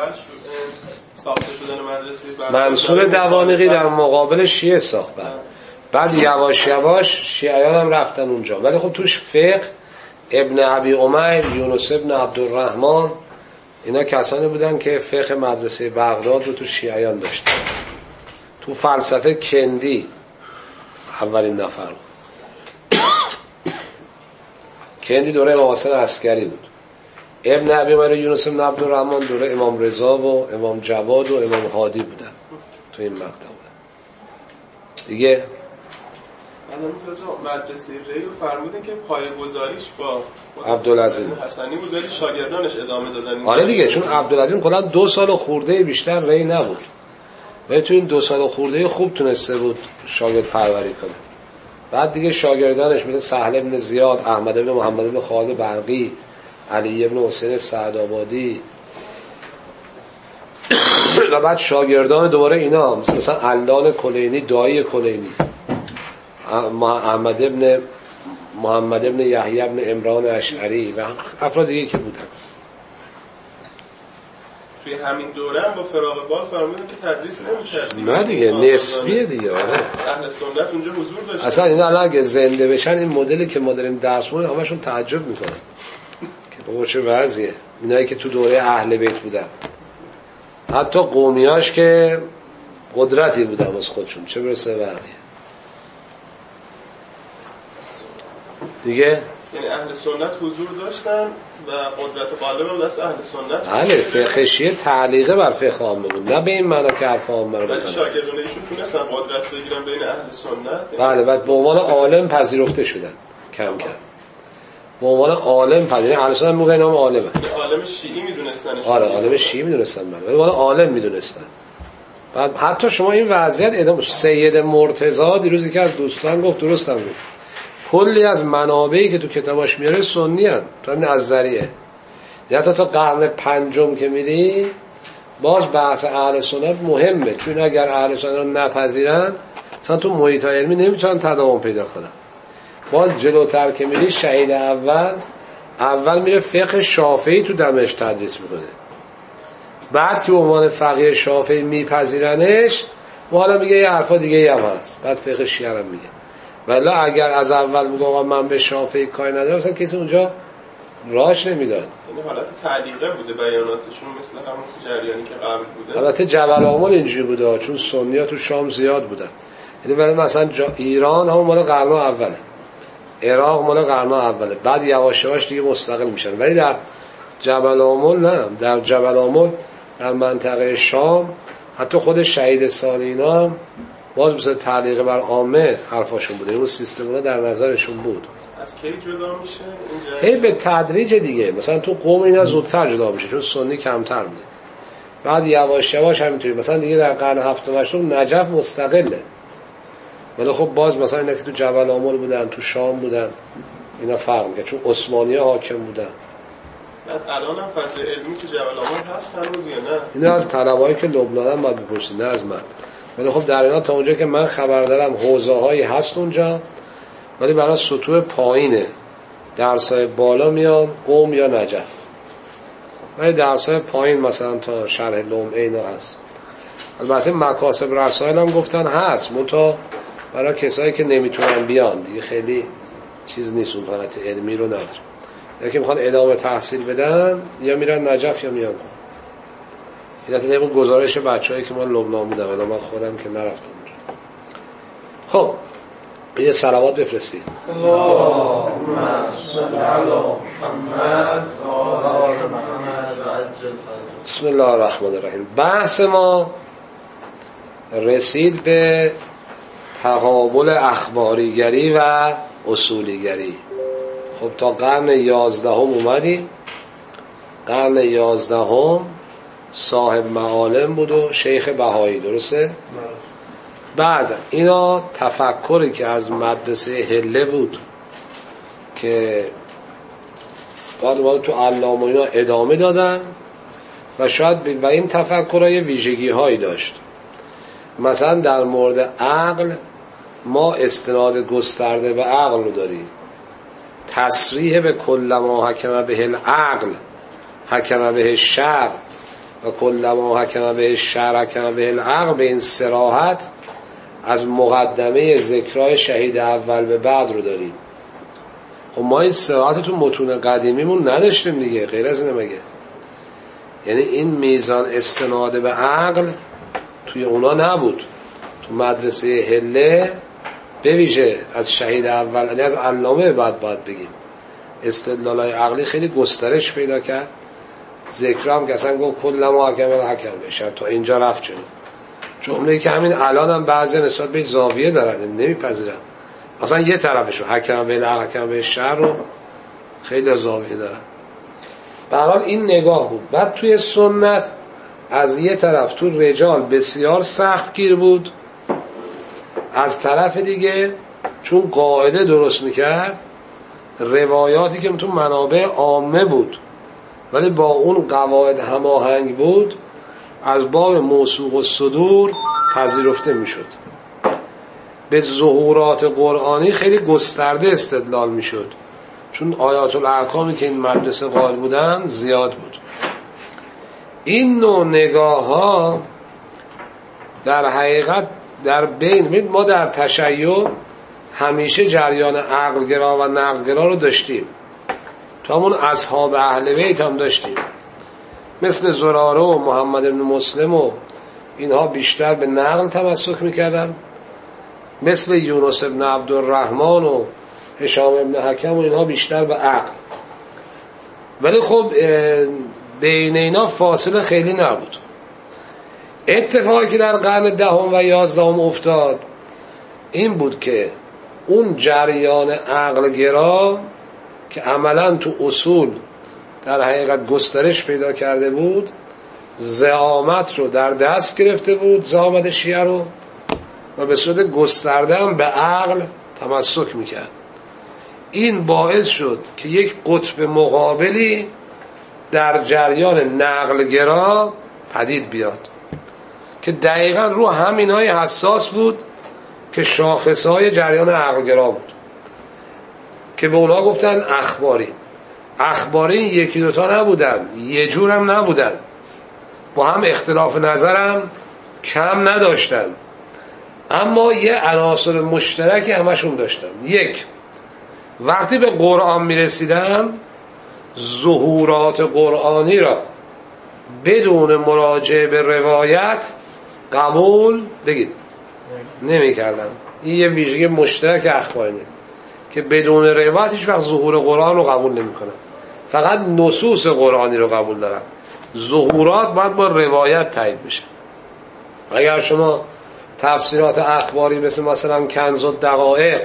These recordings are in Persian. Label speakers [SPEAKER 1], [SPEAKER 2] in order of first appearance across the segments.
[SPEAKER 1] ساخته شدن مدرسه
[SPEAKER 2] منصور دوانقی در مقابل شیعه ساخت. بعد یواش یواش شیعیان هم رفتن اونجا، ولی خب توش فقه ابن ابی عمر، یونس ابن عبدالرحمن، اینا کسانی بودن که فقه مدرسه بغداد رو تو شیعیان داشتن. تو فلسفه کندی اولین نفر بود. کندی دوره امام حسن عسکری بود. ابن ابی عمر و یونس ابن عبدالرحمن دوره امام رضا و امام جواد و امام هادی بودن، تو این مقطع بودن دیگه.
[SPEAKER 1] مدرسه ریو فرمودن که پایه‌گذاریش با
[SPEAKER 2] عبدالعظیم
[SPEAKER 1] حسنی بود، ولی شاگردانش ادامه دادن.
[SPEAKER 2] آره دیگه، چون عبدالعظیم کلا 2 سال خورده بیشتر ری نبود، ولی تو این 2 سال خورده خوب تونسته بود شاگرد پروری کنه. بعد دیگه شاگردانش مثل سهل بن زیاد، احمد بن محمد بن خالد برقی، علی بن حسین سعدآبادی و بعد شاگردان دوباره اینا مثلا علان کلینی، دایی کلینی، محمد ابن یحیی ابن عمران اشعری و افراد دیگه که بودن.
[SPEAKER 1] توی همین دوره هم با فراغ بال فرمودن که تدریس نمی‌کرد.
[SPEAKER 2] نه دیگه، نسبیه دیگه. آره
[SPEAKER 1] اهل سنت اونجا حضور داشتن.
[SPEAKER 2] اصلا اینا الان اگه زنده بشن این مدلی که ما داریم درس می‌خونیم همشون تعجب میکنن که بابا چه وضعیه. اینایی که تو دوره اهل بیت بودن، حتی قومیاش که قدرتی بودن واسه خودشون، چه برسه بقیه دیگه.
[SPEAKER 1] یعنی اهل سنت حضور داشتن و قدرت غالب هم دست اهل سنت.
[SPEAKER 2] بله، فقه شیعه تعلیقه بر فقه عامه بود، نه به این معنا که حرف عامه رو بزنن.
[SPEAKER 1] شاگردان ایشون تونستن قدرت بگیرن بین اهل سنت.
[SPEAKER 2] بله، بعد به عنوان عالم پذیرفته شدن کم کم. به عنوان عالم پذیرفته، اهل سنت میگن نام عالمه.
[SPEAKER 1] عالم شیعی میدونستن.
[SPEAKER 2] آره عالم شیعی میدونستن، به عنوان عالم میدونستن. بعد حتی شما این وضعیت ادامه. سید مرتضی دیروز که از دوستان گفت، درستم بود، کلی از منابعی که تو کتاباش میاره سنی هن، تو همین از ذریعه. یا تا قرن 5 که میری باز بحث اهل سنت مهمه، چون اگر اهل سنت رو نپذیرن مثلا تو محیط علمی نمیتونن تداوم پیدا کنن. باز جلوتر که میری شهید اول میره فقه شافعی تو دمشق تدریس میکنه، بعد که به عنوان فقیه شافعی میپذیرنش و حالا میگه یه حرفا دیگه هم هست، بعد فقه شیعه هم میگه. ولی اگر از اول میگه آقا من به شافعی کاری ندارم، مثلا کسی اونجا راهش نمیداد.
[SPEAKER 1] یعنی حالت تعلیقه بوده بیاناتشون، مثل همون جریانی که قبل بوده.
[SPEAKER 2] البته جبل آمل اینجوری بوده، چون سنی‌ها تو شام زیاد بودن. یعنی ولی مثلا ایران همون مال قرن اوله، عراق مال قرن اوله، بعد یواش یواش دیگه مستقل میشن. ولی در جبل آمل نه، در جبل آمل در منطقه شام حتی خود شهید سالینا هم باز مثل تعلیق بر عامه حرفاشون بوده، اون سیستمونا در نظرشون بود.
[SPEAKER 1] از کی جدا میشه اینجا؟
[SPEAKER 2] هی به تدریج دیگه، مثلا تو قوم اینا زودتر جدا میشه چون سنی کمتر بوده، بعد یواش یواش همینطوری. مثلا دیگه در قرن 7 و 8 نجف مستقله، ولی خب باز مثلا اینا که تو جبل آمل بودن، تو شام بودن، اینا فرق میکنه چون عثمانی‌ها حاکم بودن.
[SPEAKER 1] بعد الان هم فضل علمی تو جبل آمل هست هنوز یا نه؟
[SPEAKER 2] اینا از طلبهایی که لبنانن باید بپرسید، نه از من. ولی خب در اینا تا اونجا که من خبر دارم حوزه‌هایی هست اونجا، ولی برای سطوح پایینه، درس‌های بالا میان قم یا نجف، ولی درس‌های پایین مثلا تا شرح لمعه اینا هست. البته مکاسب رسائل هم گفتن هست، منتها برای کسایی که نمیتونن بیان دیگه خیلی چیز نیست، اون حالت علمی رو نداره. یا که میخوان ادامه تحصیل بدن یا میرن نجف یا میان. این طبق گزارش بچه‌هایی که من لبنان بودم، الان من خودم که نرفتم. خب یه صلوات بفرستید.
[SPEAKER 3] اللهم صل علی محمد و آل محمد و عجل.
[SPEAKER 2] بسم الله الرحمن الرحیم. بحث ما رسید به تقابل اخباریگری و اصولیگری. خب تا قرن 11 اومدیم. قرن 11 صاحب معالم بود و شیخ بهایی، درسته؟ بعد اینا تفکری که از مدرسه هله بود که بعد تو علامه اینا ادامه دادن و شاید و این تفکرهای ویژگی هایی داشت. مثلا در مورد عقل ما استناد گسترده به عقل رو داریم، تصریح به کل ما حکم به العقل حکم به الشرع، و کلما حکم به شرع حکم به العقل، به این صراحت از مقدمه ذکرای شهید اول به بعد رو داریم. خب ما این صراحت تو متون قدیمیمون نداشتیم دیگه، غیر از اینه مگه؟ یعنی این میزان استناد به عقل توی اونا نبود. تو مدرسه هله بویژه از شهید اول، یعنی از علامه بعد باید بگیم، استدلالای عقلی خیلی گسترش پیدا کرد. ذکر هم که اصلا گفت کلما حکم الحکم بشه تا اینجا رفت جلو. جمله‌ای که همین الان هم بعضی نسبت به زاویه دارن، نمیپذیرن اصلا یه طرفشو حکم به العقل حکم به شرع رو خیلی زاویه دارن. به هر حال این نگاه بود. بعد توی سنت از یه طرف تو رجال بسیار سخت گیر بود، از طرف دیگه چون قاعده درست میکرد روایاتی که تو منابع عامه بود ولی با اون قواعد هماهنگ بود از باب موثوق و صدور پذیرفته میشد. به ظهورات قرآنی خیلی گسترده استدلال میشد چون آیات الاحکامی که این مدرسه قائل بودن زیاد بود. این نوع نگاه ها در حقیقت در بین ما در تشیع همیشه جریان عقلگرا و نقلگرا رو داشتیم، تو همون اصحاب اهل بیت هم داشتیم، مثل زراره و محمد بن مسلم و اینها بیشتر به نقل تمسک میکردن، مثل یونس بن عبدالرحمن و هشام بن حکم و اینها بیشتر به عقل. ولی خب بین اینا فاصله خیلی نبود. اتفاقی که در قرن 10 و 11 افتاد این بود که اون جریان عقلگرا که عملا تو اصول در حقیقت گسترش پیدا کرده بود زعامت رو در دست گرفته بود، زعامت شیعه رو، و به صورت گسترده هم به عقل تمسک میکرد. این باعث شد که یک قطب مقابلی در جریان نقلگرا پدید بیاد که دقیقا رو همینای حساس بود که شاخصهای جریان عقلگرا بود که به اونها گفتن اخباری. اخباری یکی دوتا نبودن، یه جور هم نبودن، با هم اختلاف نظرم کم نداشتن، اما یه عناصر مشترکی همشون داشتن. یک، وقتی به قرآن میرسیدن ظهورات قرآنی را بدون مراجعه به روایت قبول بگید نمی کردن. این یه ویژگی مشترک اخبارینه که بدون روایت هیچ وقت ظهور قرآن رو قبول نمی کنن، فقط نصوص قرآنی رو قبول دارن. ظهورات باید با روایت تایید بشه. اگر شما تفسیرات اخباری مثلا کنز الدقایق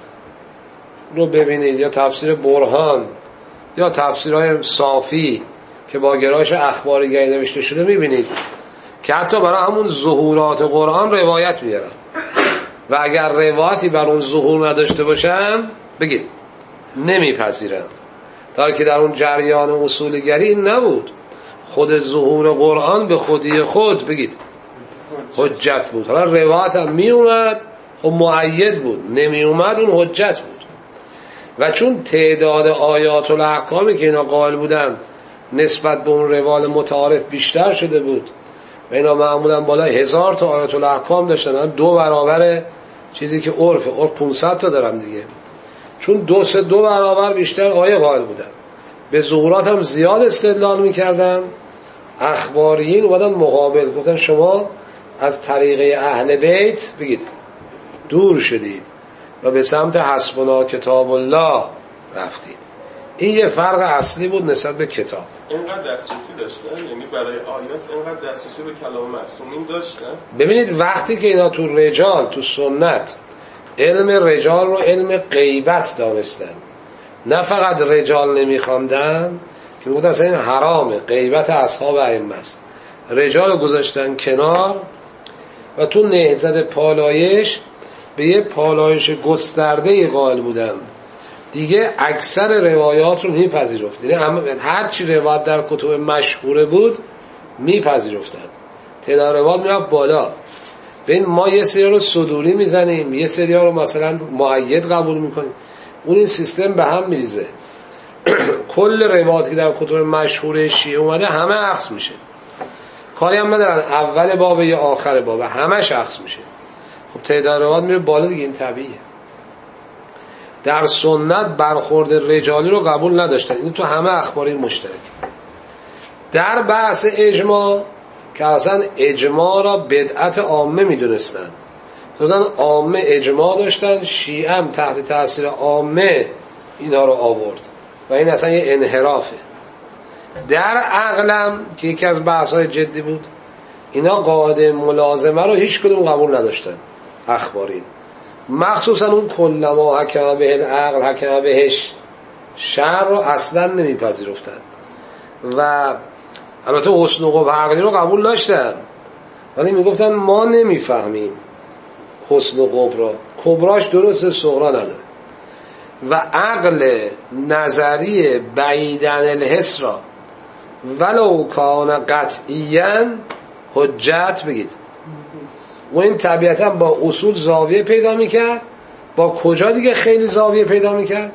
[SPEAKER 2] رو ببینید یا تفسیر برهان یا تفسیرهای صافی که با گرایش اخباریگری نوشته شده میبینید که حتی برای همون ظهورات قرآن روایت میارن و اگر روایتی بر اون ظهور نداشته باشن بگید نمیپذیرن. تا که در اون جریان اصولگری این نبود، خود ظهور قرآن به خودی خود بگید حجت بود. حالا روایت هم می اومد خب مؤید بود، نمی اومد اون حجت بود. و چون تعداد آیات و الاحکامی که اینا قائل بودن نسبت به اون روال متعارف بیشتر شده بود و اینا معمولا بالای 1000 تا آیات و الاحکام داشتن، 2 برابر چیزی که عرف 500 تا دارن دیگه، چون 2 برابر بیشتر آیه قائل بودن، به ظهورات هم زیاد استدلال میکردن. اخباریین اومدن مقابل گفتن شما از طریقه اهل بیت بگید دور شدید و به سمت حسبنا کتاب الله رفتید. این یه فرق اصلی بود نسبت به کتاب.
[SPEAKER 1] اینقدر دسترسی داشتن، یعنی برای آیات اینقدر دسترسی به کلام معصومین داشتن.
[SPEAKER 2] ببینید وقتی که اینا تو رجال تو سنت علم رجال رو علم غیبت دانستن، نه فقط رجال نمیخواندن که میگفتن اصلا این حرامه، غیبت اصحاب ائمه است، رجال گذاشتن کنار و تو نهضت پالایش به یه پالایش گسترده قائل بودند دیگه. اکثر روایات رو میپذیرفتن، یعنی هر چی روایت در کتب مشهوره بود میپذیرفتن، تعداد روایات میرفت بالا. ببین ما یه سری رو صدوری میزنیم، یه سری رو مثلا مؤید قبول میکنیم، اون این سیستم به هم میریزه. کل روایاتی که در کتب مشهور شیعه اومده همه عکس میشه. کاری هم ندارن اول باب یا آخر باب، همه شخص میشه. خب تعداد روایت میره بالا دیگه، این طبیعیه. در سنت برخورد رجالی رو قبول نداشتن، این تو همه اخباری مشترک. در بحث اجماع که اصلا اجماع را بدعت عامه میدونستن، خودن عامه اجماع داشتن، شیعه هم تحت تاثیر عامه اینا رو آورد و این اصلا یه انحرافه. در عقلم که یکی از بحث‌های جدی بود، اینا قاعده ملازمه رو هیچ کدوم قبول نداشتن اخباری، مخصوصا اون کلما حکم به العقل حکم بهش شرع رو اصلا نمیپذیرفتن و البته حسن و قبح عقلی رو قبول داشتن ولی میگفتن ما نمیفهمیم حسن و قبح را، کبراش درسته صغرا نداره. و عقل نظری بعیدن الحس را ولو کان قطعیاً حجت بگید، و این طبیعتا با اصول زاویه پیدا میکرد. با کجا دیگه خیلی زاویه پیدا میکرد؟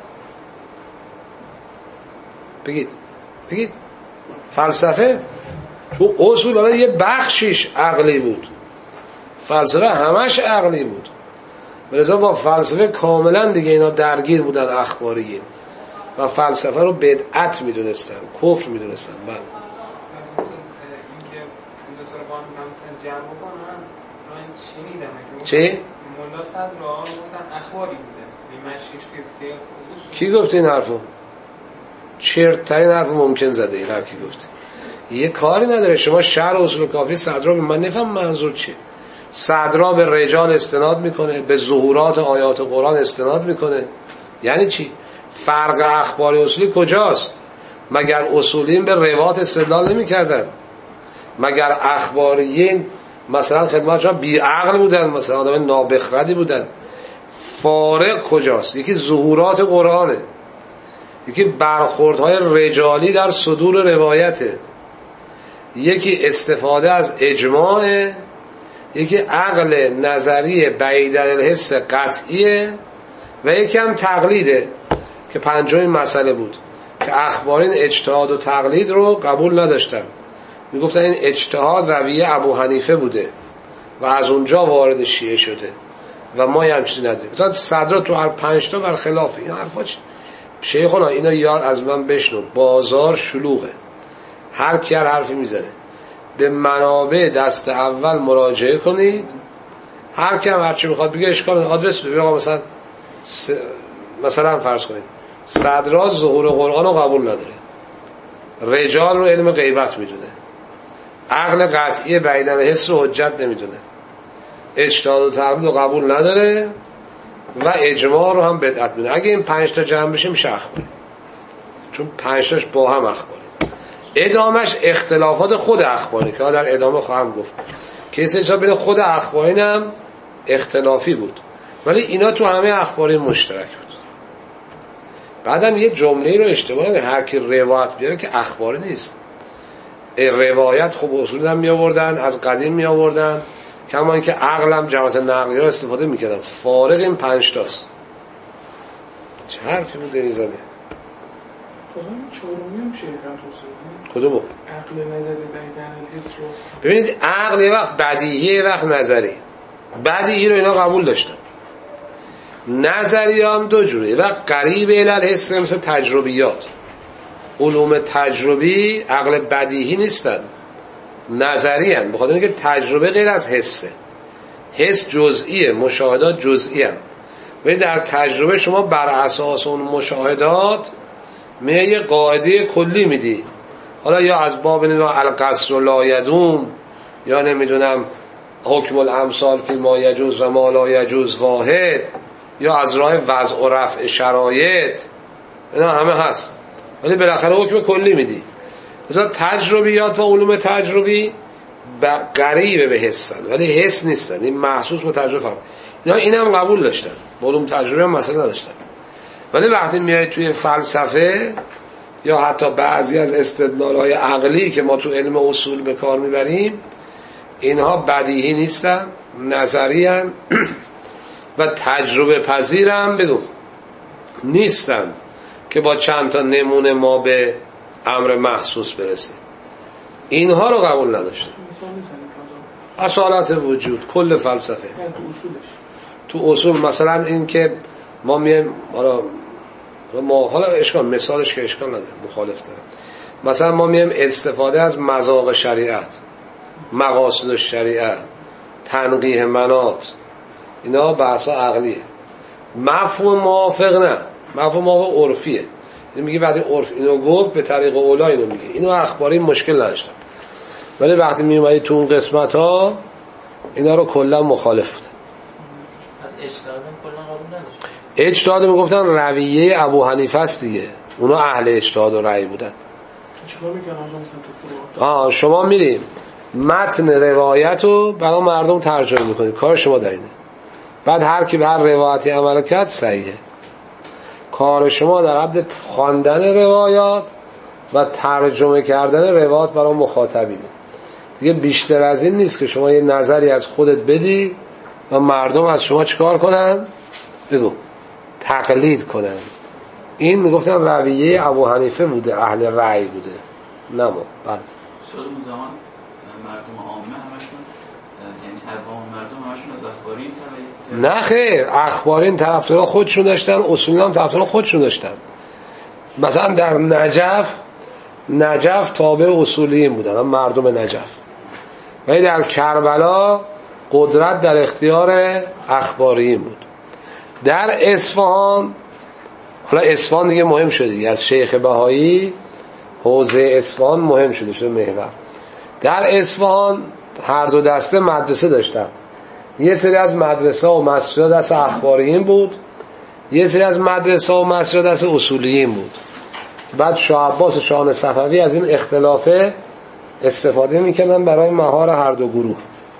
[SPEAKER 2] بگید فلسفه. چون اصول الان یه بخشیش عقلی بود، فلسفه همش عقلی بود، لذا با فلسفه کاملا دیگه اینا درگیر بودن اخباریه و فلسفه رو بدعت میدونستن، کفر میدونستن. بله چی؟
[SPEAKER 4] مولا صدر آن گفتن اخباری بوده بیمشکش که فقه.
[SPEAKER 2] کی گفت این حرفو؟ چرت‌ترین حرف ممکن زده این هر کی گفت. یه کاری نداره. شما شرح اصول کافی صدرا، من نفهم منظور چیه. صدرا به رجال استناد میکنه، به ظهورات آیات قرآن استناد میکنه. یعنی چی؟ فرق اخباری اصولی کجاست؟ مگر اصولین به روایات استدلال نمیکردن؟ مگر اخباریین مثلا خدمت شما بی عقل بودن، مثلا آدم نابخردی بودن؟ فارق کجاست؟ یکی ظهورات قرآنه، یکی برخوردهای رجالی در صدور روایته، یکی استفاده از اجماعه، یکی عقل نظری بعیدن الحس قطعیه و یکی هم تقلیده که پنجمین مسئله بود که اخبارین اجتهاد و تقلید رو قبول نداشتن. میگفتن این اجتهاد رویه ابو حنیفه بوده و از اونجا وارد شیعه شده و ما هم چیزی نداریم. مثلا صدرا تو هر 5 تا برخلاف این حرفا چی؟ شیخونا اینا یاد از من بشنو، بازار شلوغه، هر کی هر حرفی میزنه. به منابع دست اول مراجعه کنید، هر کی هم هر چی میخواد بگه اشکال نداره. آدرس بده آقا مثلا فرض کنید صدرا ظهور قرآن رو قبول نداره، رجال رو علم غیبت میدونه، عقل قطعی بعیدن حس رو حجت نمیدونه، اجتهاد و تقلید رو قبول نداره و اجماع رو هم بدعت میدونه. اگه این 5 تا جمع بشه میشه اخباری، چون 5 تاش با هم اخباری. ادامش اختلافات خود اخباری که در ادامه خواهم گفت که این بین خود اخبارین هم اختلافی بود ولی اینا تو همه اخباری مشترک بود. بعدم یه جمله رو اشتباه نکنید، هر کی روایت بیاره که اخباری نیست. روایت خب اصولا می آوردن، از قدیم می آوردن، کما اینکه عقلم جهات نقلی رو استفاده میکردن. فارق این 5 تاست. چه حرفی بود این زده؟ کدومو؟
[SPEAKER 4] عقل نظری بعیدن الحس رو
[SPEAKER 2] ببینید، عقل یه وقت بدیهی یه وقت نظری. بدیهی رو اینا قبول داشتن، نظری هم دو جوره. یه وقت قریب الالحس مثل تجربیات، علوم تجربی عقل بدیهی نیستن، نظری هن، بخاطر اینکه تجربه غیر از حسه. حس جزئیه، مشاهدات جزئی هن. ولی در تجربه شما بر اساس اون مشاهدات میه یه قاعده کلی میدی، حالا یا از باب القصر لا یدوم، یا نمیدونم حکم الامثال فی ما یجوز و ما لا یجوز واحد، یا از راه وضع و رفع شرایط، اینا همه هست ولی بالاخره حکم کلی میدی. مثلا تجربیات و علوم تجربی قریب به حسن ولی حس نیستن، این محسوس به تجربه فهم. اینا اینم قبول داشتن، علوم تجربی هم مسئله نداشتن. ولی وقتی میای توی فلسفه یا حتی بعضی از استدلال‌های عقلی که ما تو علم اصول به کار میبریم، اینها بدیهی نیستن، نظری هن و تجربه پذیرم بگو نیستن که با چند تا نمونه ما به امر محسوس برسیم. اینها رو قبول نداشتن. اصالت وجود، کل فلسفه تو اصول. مثلا این که ما میایم حالا اشکال مثالش که اشکال نداره، مخالف داره. مثلا ما میایم استفاده از مذاق شریعت، مقاصد الشریعه، تنقیح مناط، اینا بحثا عقلیه. مفهوم موافق نه، مفهوم موافق عرفیه. این میگه وقتی عرف اینو گفت به طریق اولا اینو میگه، اینو اخباری مشکل نداشتم. ولی وقتی میومدی تو اون قسمت ها اینا رو کلا مخالف بودن.
[SPEAKER 3] اجتهاد کلا قبول نداشت.
[SPEAKER 2] اجتهاد میگفتن رویه ابو حنیفه است دیگه، اونا اهل اجتهاد و رأی بودن.
[SPEAKER 5] چیکار میکنن مثلا تو فروع؟
[SPEAKER 2] شما میریم متن روایت رو برای مردم ترجمه میکنید، کار شما در اینه. بعد هر کی به هر روایتی عمل کرد صحیحه. کار شما در حد خواندن روایات و ترجمه کردن روایات برای مخاطبینه دیگه. بیشتر از این نیست که شما یه نظری از خودت بدی و مردم از شما چیکار کنن؟ بگو تقلید کنن. این میگفتن رویه ابو حنیفه بوده، اهل رأی بوده، نه ما. بله
[SPEAKER 6] شاید اون زمان مردم عامه همشون، یعنی عوام مردم همشون از اخبارین تبعیت؟
[SPEAKER 2] نه خیر، اخبارین طرفدارا خودشون داشتن، اصولی هم طرفدارا خودشون داشتن. مثلا در نجف تابع اصولیین بودن، مردم نجف. ولی در کربلا قدرت در اختیار اخباریین بود. در اصفهان، حالا اصفهان دیگه مهم شده از شیخ بهایی، حوزه اصفهان مهم شده محور. در اصفهان هر دو دسته مدرسه داشتن. یه سری از مدرسه و مسجد دست اخباریین بود، یه سری از مدرسه و مسجد دست اصولیین بود. بعد شاه عباس و شاهان صفوی از این اختلافه استفاده میکنن برای مهار هر دو گروه.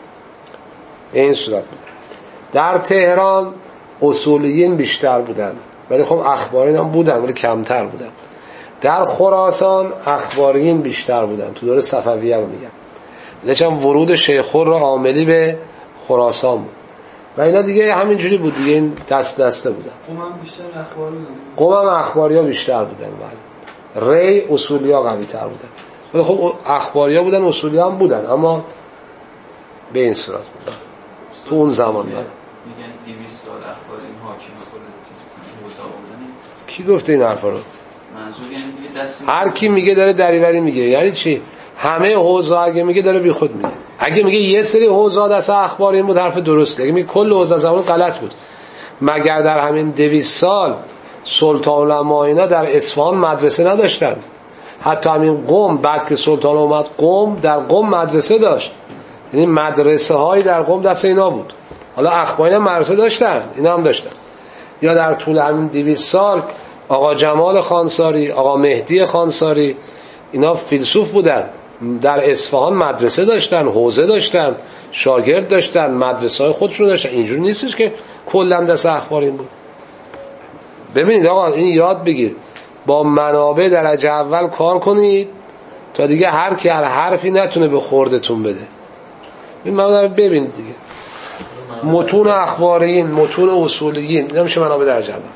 [SPEAKER 2] این صورت بود. در تهران اصولیین بیشتر بودن، ولی خب اخباریین هم بودن ولی کمتر بودن. در خراسان اخباریین بیشتر بودن، تو دوره صفویه رو میگم. لچن ورود شیخ خور عاملی به خراسان بود و اینا دیگه همینجوری بود دیگه. این دست دسته بودن.
[SPEAKER 5] قوم هم بیشتر اخباری بودن.
[SPEAKER 2] قوم هم اخباری ها بیشتر بودن. بله. ری اصولی ها قوی تر بودن، ولی خب اخباری ها بودن، اصولی ها هم بودن، اما به این صورت بودن تو اون زمان.
[SPEAKER 6] میگن 200 سال اخبارین حاکم خود چیز موسی بودن.
[SPEAKER 2] کی گفته این حرفا رو؟
[SPEAKER 6] منظور یعنی دیگه دست
[SPEAKER 2] هر کی میگه داره دریوری میگه. یعنی چی؟ همه حوزه اگه میگه داره بی خود میگه. اگه میگه یه سری حوزه دست اخباری بود حرف درسته. اگه میگه کل حوزه زمان غلط بود. مگر در همین 200 سال سلطان العلماء اینا در اصفهان مدرسه نداشتن؟ حتی همین قم بعد که سلطان اومد قم، در قم مدرسه داشت. یعنی مدرسه هایی در قم دست اینا بود. حالا اخبارینا مدرسه داشتن، اینا هم داشتن. یا در طول همین 200 سال آقا جمال خانساری، آقا مهدی خانساری، اینا فیلسوف بودن، در اصفهان مدرسه داشتن، حوزه داشتن، شاگرد داشتن، مدرسه های خودشون داشتن. اینجوری نیستش که کلا دست اخبارین بود. ببینید آقا این یاد بگیر، با منابع درجه اول کار کنید تا دیگه هر کی هر حرفی نتونه به خوردتون بده. این منابع ببینید دیگه، متون اخبارین، متون اصولیین، اینا میشه منابع درجه اول.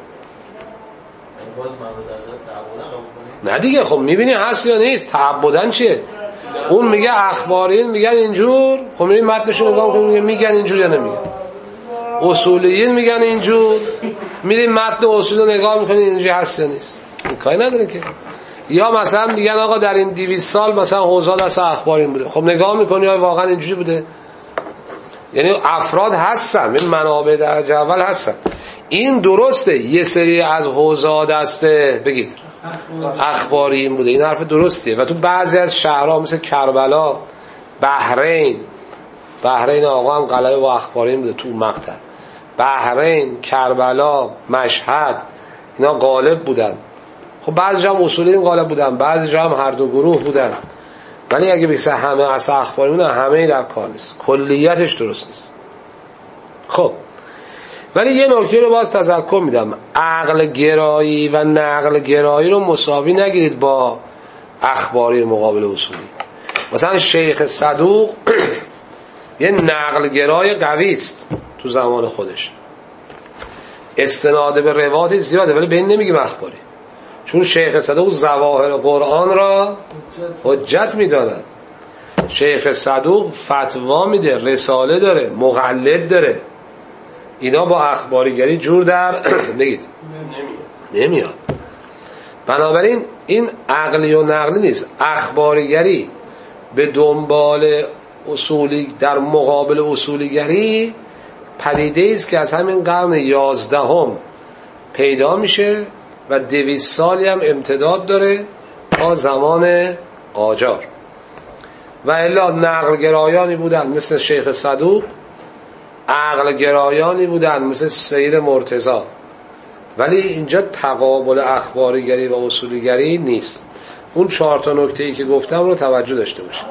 [SPEAKER 2] نه دیگه خب میبینی هست یا نیست. تعبدن چیه؟ اون میگه اخبارین میگن اینجور، خب میبینی متنشو نگاه کنید میگن اینجور یا نمیگن. اصولیین میگن اینجور، میریم متن اصول رو نگاه میکنید اینجوری هست یا نیست. این کاری نداره که. یا مثلا میگن آقا در این 200 سال مثلا حوزه دست اخبارین بوده، خب نگاه میکنی آیا واقعا اینجوری بوده؟ یعنی افراد هستن، این منابع درجه اول هستن. این درسته یه سری از حوزه دسته بگید اخبارین بوده، این حرف درستیه. و تو بعضی از شهرها مثل کربلا، بحرین آقا هم قلعه و اخبارین بوده تو مقطع. بحرین، کربلا، مشهد، اینا غالب بودن. خب بعضی جا هم اصولیین غالب بودن، بعضی جا هم هر دو گروه بودن. ولی اگه بگیسه همه از اخبارین بودن، همه در کار نیست، کلیتش درست نیست. خب ولی یه نکته رو باز تذکر میدم، عقل گرایی و نقل گرایی رو مساوی نگیرید با اخباری مقابل اصولی. مثلا شیخ صدوق یه نقل گرای قوی است تو زمان خودش، استناد به روایت زیاده، ولی به این نمیگیم اخباری. چون شیخ صدوق ظواهر قرآن را حجت میداند. شیخ صدوق فتوا میده، رساله داره، مقلد داره. اینا با اخباریگری جور در بگید نمیاد. بنابراین این عقلی و نقلی نیست. اخباریگری به دنبال اصولی در مقابل اصولیگری پدیده است که از همین قرن 11 پیدا میشه و 200 سالی هم امتداد داره تا زمان قاجار. و الا نقل گرایانی بودن مثل شیخ صدوق، عقل گرایانی بودن مثل سید مرتضی، ولی اینجا تقابل اخباریگری و اصولیگری نیست. اون 4 تا نکته‌ای که گفتم رو توجه داشته باشید.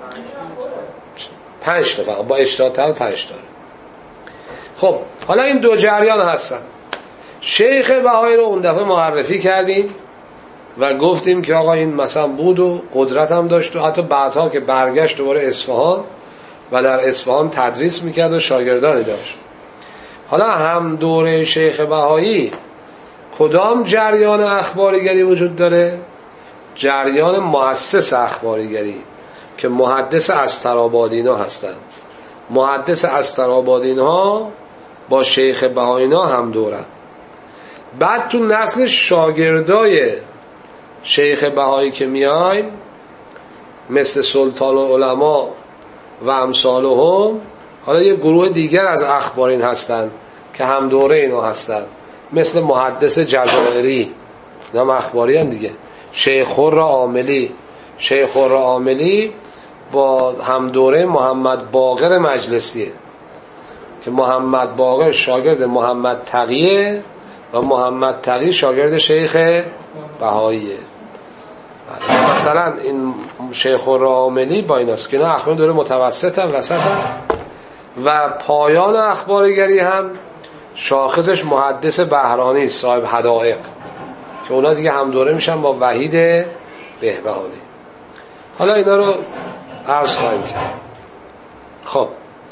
[SPEAKER 2] 5 تا با اشتاطل 5 تا. خب حالا این دو جریان هستن. شیخ بهایی رو اون دفعه معرفی کردیم و گفتیم که آقا این مثلا بود و قدرت هم داشت و حتی بعدها که برگشت دوباره اصفهان و در اصفهان تدریس میکرد و شاگردانی داشت. حالا هم دوره شیخ بهایی کدام جریان اخباریگری وجود داره؟ جریان مؤسس اخباریگری که محدث استرآبادینا هستند. محدث استرآبادینا با شیخ بهایینا هم دورن. بعد تو نسل شاگردای شیخ بهایی که میایم مثل سلطان العلماء و امثالهم، حالا یه گروه دیگر از اخبارین هستن که هم دوره اینا هستن، مثل محدث جزائری، اینا اخباری هم دیگه. شیخ خر عاملی، شیخ خر عاملی با هم دوره محمد باقر مجلسیه که محمد باقر شاگرد محمد تقیه و محمد تقی شاگرد شیخ بهاییه. مثلا این شیخ خر عاملی با ایناست که اینا اخبار دوره متوسط هم وسط هم و پایان اخبارگری هم شاخصش محدث بهرانی صاحب حدائق که اونا دیگه هم دوره میشن با وحید بهبهانی. حالا اینا رو عرض خواهیم کرد. خب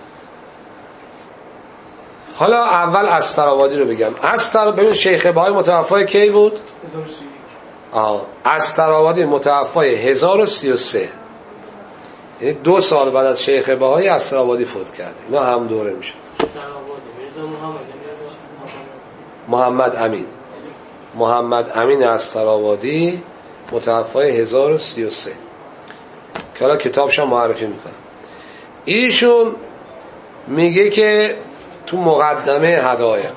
[SPEAKER 2] حالا اول استرآبادی رو بگم. ببین شیخ بهایی متوفای کی بود؟
[SPEAKER 5] 1031.
[SPEAKER 2] استرآبادی متوفای 1033، یعنی 2 سال بعد از شیخ بهایی استرآبادی فوت کرد. اینا هم دوره میشه. محمد امین استرآبادی متوفای 1033 که حالا کتابش هم معرفی میکنم. ایشون میگه که تو مقدمه حدائق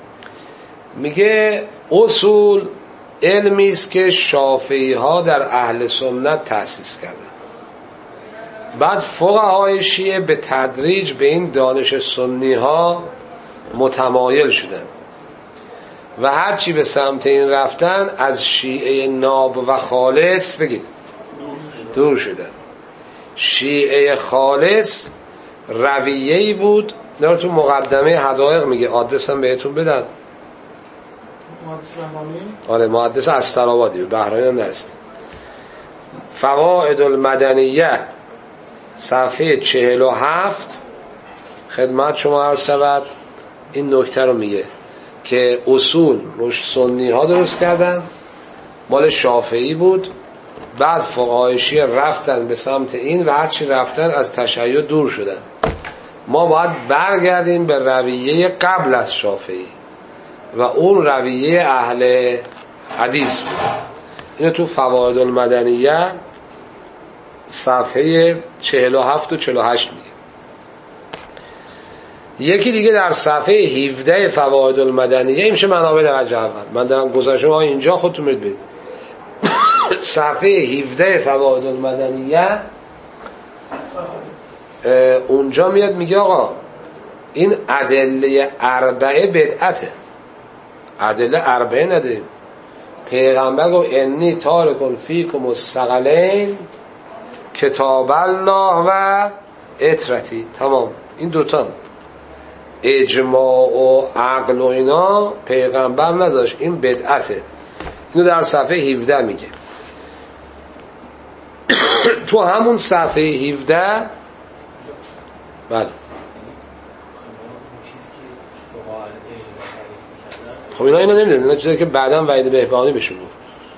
[SPEAKER 2] میگه اصول علمی است که شافعی ها در اهل سنت تأسیس کردن، بعد فقهای شیعه به تدریج به این دانش سنی ها متمایل شدن و هرچی به سمت این رفتن از شیعه ناب و خالص بگید دور شدن. شیعه خالص رویه‌ای بود، نه تو مقدمه حدائق میگه، آدرس هم بهتون بدن. آره محدث استرآبادی، بهرانی هم نرسید. فوائد المدنیه صفحه 47 خدمت شما عرض شود. این نکته رو میگه که اصول روش سنی ها درست کردن، مال شافعی بود، بعد فقهای شیعه رفتن به سمت این و هرچی رفتن از تشیع دور شدن. ما باید برگردیم به رویه قبل از شافعی و اون رویه اهل حدیث بود. اینو تو فوائد المدنیه صفحه 47 و 48 میگه. یکی دیگه در صفحه 17 فوائد المدنیه، این میشه منابع درجه اول. من دارم گذاشتم اینجا خودتون بدید. صفحه 17 فوائد المدنیه اونجا میاد میگه آقا این ادله اربعه بدعته. ادله اربعه نداریم. پیغمبر گفت انی تارکون فیکم الثقلین کتاب الله و اطرتی. تمام. این دوتا اجماع و عقل و اینا پیغمبر نذاشت، این بدعته. اینو در صفحه 17 میگه. تو همون صفحه 17 بله خب اینا نمیدونن، اینا چیزی که بعداً وحید بهبهانی بهشون گفت.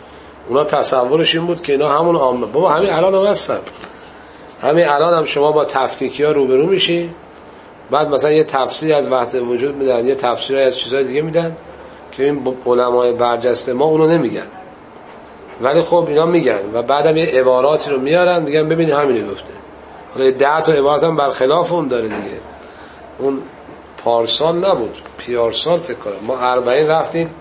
[SPEAKER 2] اونا تصورش این بود که اینا همون عامه. بابا همین الان هم هستن، همین الان هم شما با تفکیکی ها روبرو میشی، بعد مثلا یه تفسیر از وحدت وجود میدن، یه تفسیر از چیزهای دیگه میدن که این علمای برجسته ما اونو نمیگن، ولی خب اینا میگن و بعدم یه عباراتی رو میارن میگن ببینید همینو گفته. حالا 10 تا عبارت هم برخلاف اون داره دیگه. اون پارسال نبود، پیارسال فکر کنم ما 40 رفتیم،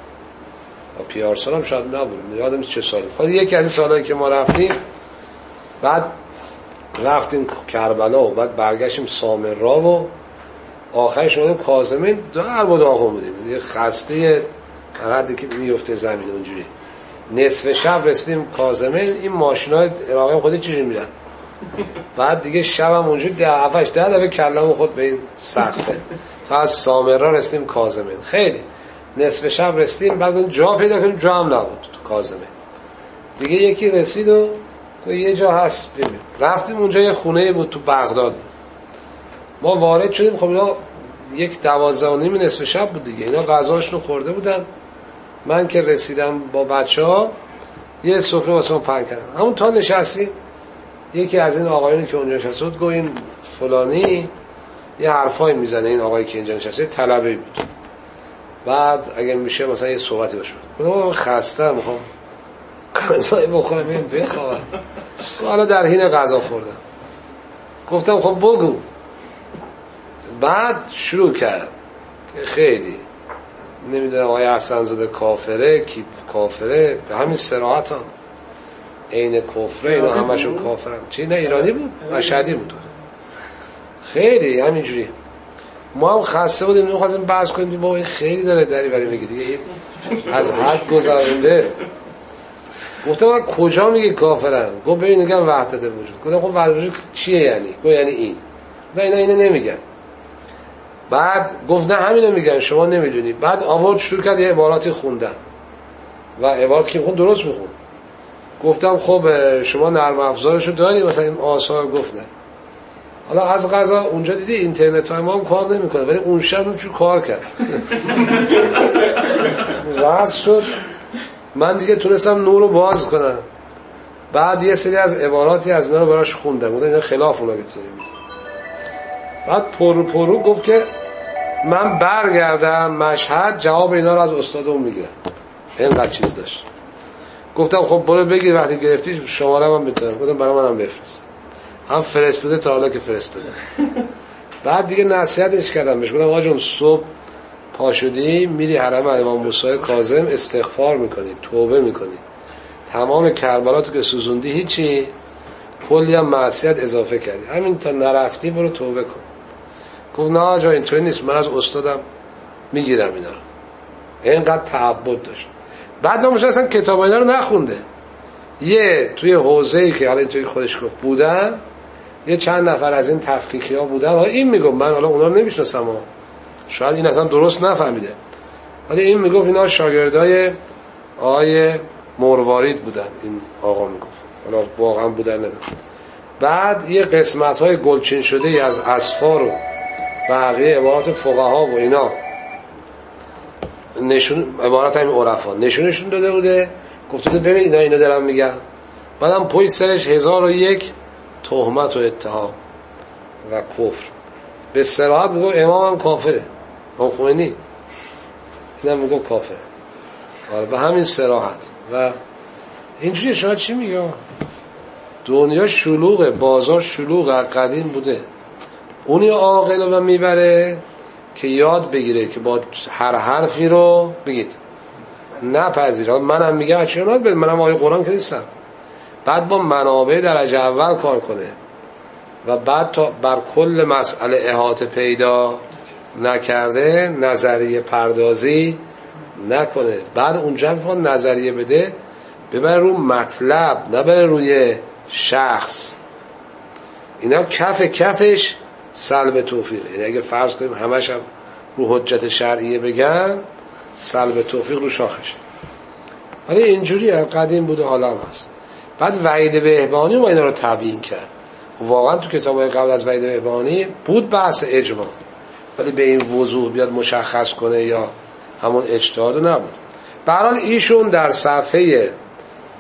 [SPEAKER 2] پیارسال هم شاید نبود، یادم نیست چه سالی. خب یکی از این سالایی که ما رفتیم، بعد رفتیم کربلا و بعد برگشتیم سامرا و آخرش شدیم کاظمین. در بود آقا بودیم دیگه، خسته حدی که میفته زمین اونجوری. نصف شب رسیدیم کاظمین، این ماشینای عراقی هم خودی چجوری میرن، بعد دیگه شبم اونجوری 10 دفعه کلمو خود به این سقفه تا از سامرا رسیدیم کاظمین. خیلی نصف شب رسیدیم، بعد اون جا پیدا کردیم، جا هم نبود تو کاظمین دیگه. یکی رسید و یه جا هست ببین. رفتیم اونجا، یه خونه بود تو بغداد. ما وارد شدیم، خب اینا 1:12 نصف شب بود دیگه، اینا غذاشونو خورده بودن. من که رسیدم با بچه‌ها یه سفره واسه من پهن کردن. همون تا نشستیم یکی از این آقایونی که اونجا نشسته بود گفت این فلانی یه حرفایی میزنه، این آقایی که اینجا نشسته طلبه‌ای بود، بعد اگه میشه مثلا یه صحبتی باشه. گفتم خستم، میخوام غذا بخورم این بخوام. حالا در حین غذا خوردم گفتم خب بگو. بعد شروع کرد خیلی نمیدونم آقای حسن‌زاده کافره، کی کافره، به همین صراحت ها عین کفره، اینا همشون کافرن. چی؟ نه ایرانی بود، مشهدی بود. خیلی همینجوری. ما هم خسته بودیم، نمی‌خواستیم بحث کنیم، بابا این خیلی داره دریوری میگه دیگه، از حد گذرونده. گفتم من کجا میگی کافرن؟ گفت ببین میگم وحدت وجود. گفتم خب وحدت وجود چیه یعنی؟ گفت یعنی این. نه اینا اینو نمیگن. بعد گفت نه همینو میگن شما نمیدونی. بعد آورد شروع کرد یه عباراتی خوندن و عبارت که خون درست میخون. گفتم خب شما نرم افزارشو داری؟ مثلا این آثار گفت نه. حالا از قضا اونجا دیدی اینترنت های ما هم کار نمیکنه، ولی اون شب اون چون کار کرد راحت شد. من دیگه تونستم نور رو باز کنم. بعد یه سری از عباراتی از اینا رو براش خوندم، گفتم اینا خلاف اونا که داریم. بعد پرو گفت که من برگردم مشهد جواب اینا رو از استادم میگیرم. اینقدر چیز داشت. گفتم خب برو بگیر، وقتی گرفتی شماره من میتونم. گفتم برای منم بفرست. هم فرستاده تا حالا که فرستاده. بعد دیگه نصیحتش کردم بهش، گفتم آقا جون صبح پا شدی میری حرم امام موسی کاظم استغفار میکنی، توبه میکنی، تمام کربلاتو که سوزوندی هیچی، کلی هم معصیت اضافه کردی، همین تا نرفتی برو توبه کن. گفت نه آجا اینطوری نیست، من از استادم میگیرم اینا رو. اینقدر تعبد داشت. بعد ناموش اصلا کتاب اینا رو نخونده. یه توی حوزه‌ای که حالا اینطوری خودش گفت بودن، یه چند نفر از این تفکیکی ها بودن. حالا این میگم من حالا اونا رو نمیشناسم، شاید این اصلا درست نفهمیده، ولی این میگفت اینا شاگردای آقای مروارید بودن. این آقا میگفت، حالا واقعا بودن نداره. بعد یه قسمت های گلچین شده ای از اسفار و بقیه عبارات فقها و اینا نشون، عبارت همین عرفا نشونشون داده بوده، گفته بوده ببین اینا دارن میگن. بعدم پشت سرش 1001 تهمت و اتهام و کفر. به صراحت میگو امام هم کافره، امام خمینی اینم میگو کافره. آره به همین صراحت. و اینجوری شما چی میگه؟ دنیا شلوغه، بازار شلوغه، قدیم بوده. اونی عاقل و میبره که یاد بگیره که با هر حرفی رو بگید نپذیره. منم میگم چرا ناد بده، منم آیه قرآن که نیستم. بعد با منابع درجه اول کار کنه و بعد تا بر کل مسئله احاطه پیدا نکرده نظریه پردازی نکنه. بعد اونجا میخواد نظریه بده، ببره رو مطلب، نبره روی شخص. اینا کفش سلب توفیق. یعنی اگه فرض کنیم همش هم رو حجت شرعیه بگن، سلب توفیق رو شاخشه. ولی اینجوری قدیم بوده، حالا هم هست. بعد وحید بهبانی ما اینا رو تبیین کرد. واقعا تو کتابای قبل از وحید بهبانی بود بحث اجماع، ولی به این وضوح بیاد مشخص کنه یا همون اجتهاد نبود. به هر حال ایشون در صفحه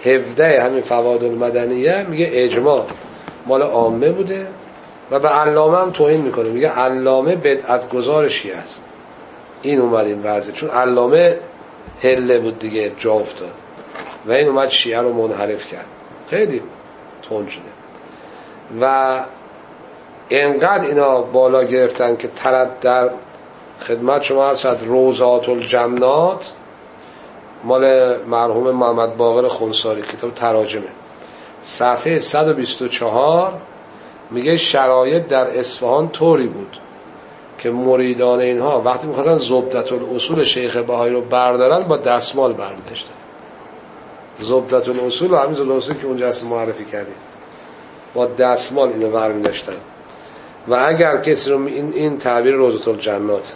[SPEAKER 2] 17 همین فواید المدنیه میگه اجماع مال عامه بوده و به علامه هم توهین میکنه، میگه علامه بدعت گذار شیعه است. این اومد این وضعه، چون علامه هله بود دیگه، جا افتاد و این اومد شیعه رو منحرف کرد، خیلی تند شده و اینقدر اینا بالا گرفتن که در خدمت شما عرض شد روضات الجنات مال مرحوم محمد باقر خونساری، کتاب تراجمه، صفحه 124 میگه شرایط در اصفهان طوری بود که مریدان اینها وقتی میخواستن زبدت الاصول شیخ بهایی رو بردارن با دستمال برمی‌داشتن. زبدت الاصول و همین زبدت الاصول که اونجا اصلا معرفی کردیم، با دستمال اینو برمی‌داشتن و اگر کسی رو این تعبیر روضات الجنات،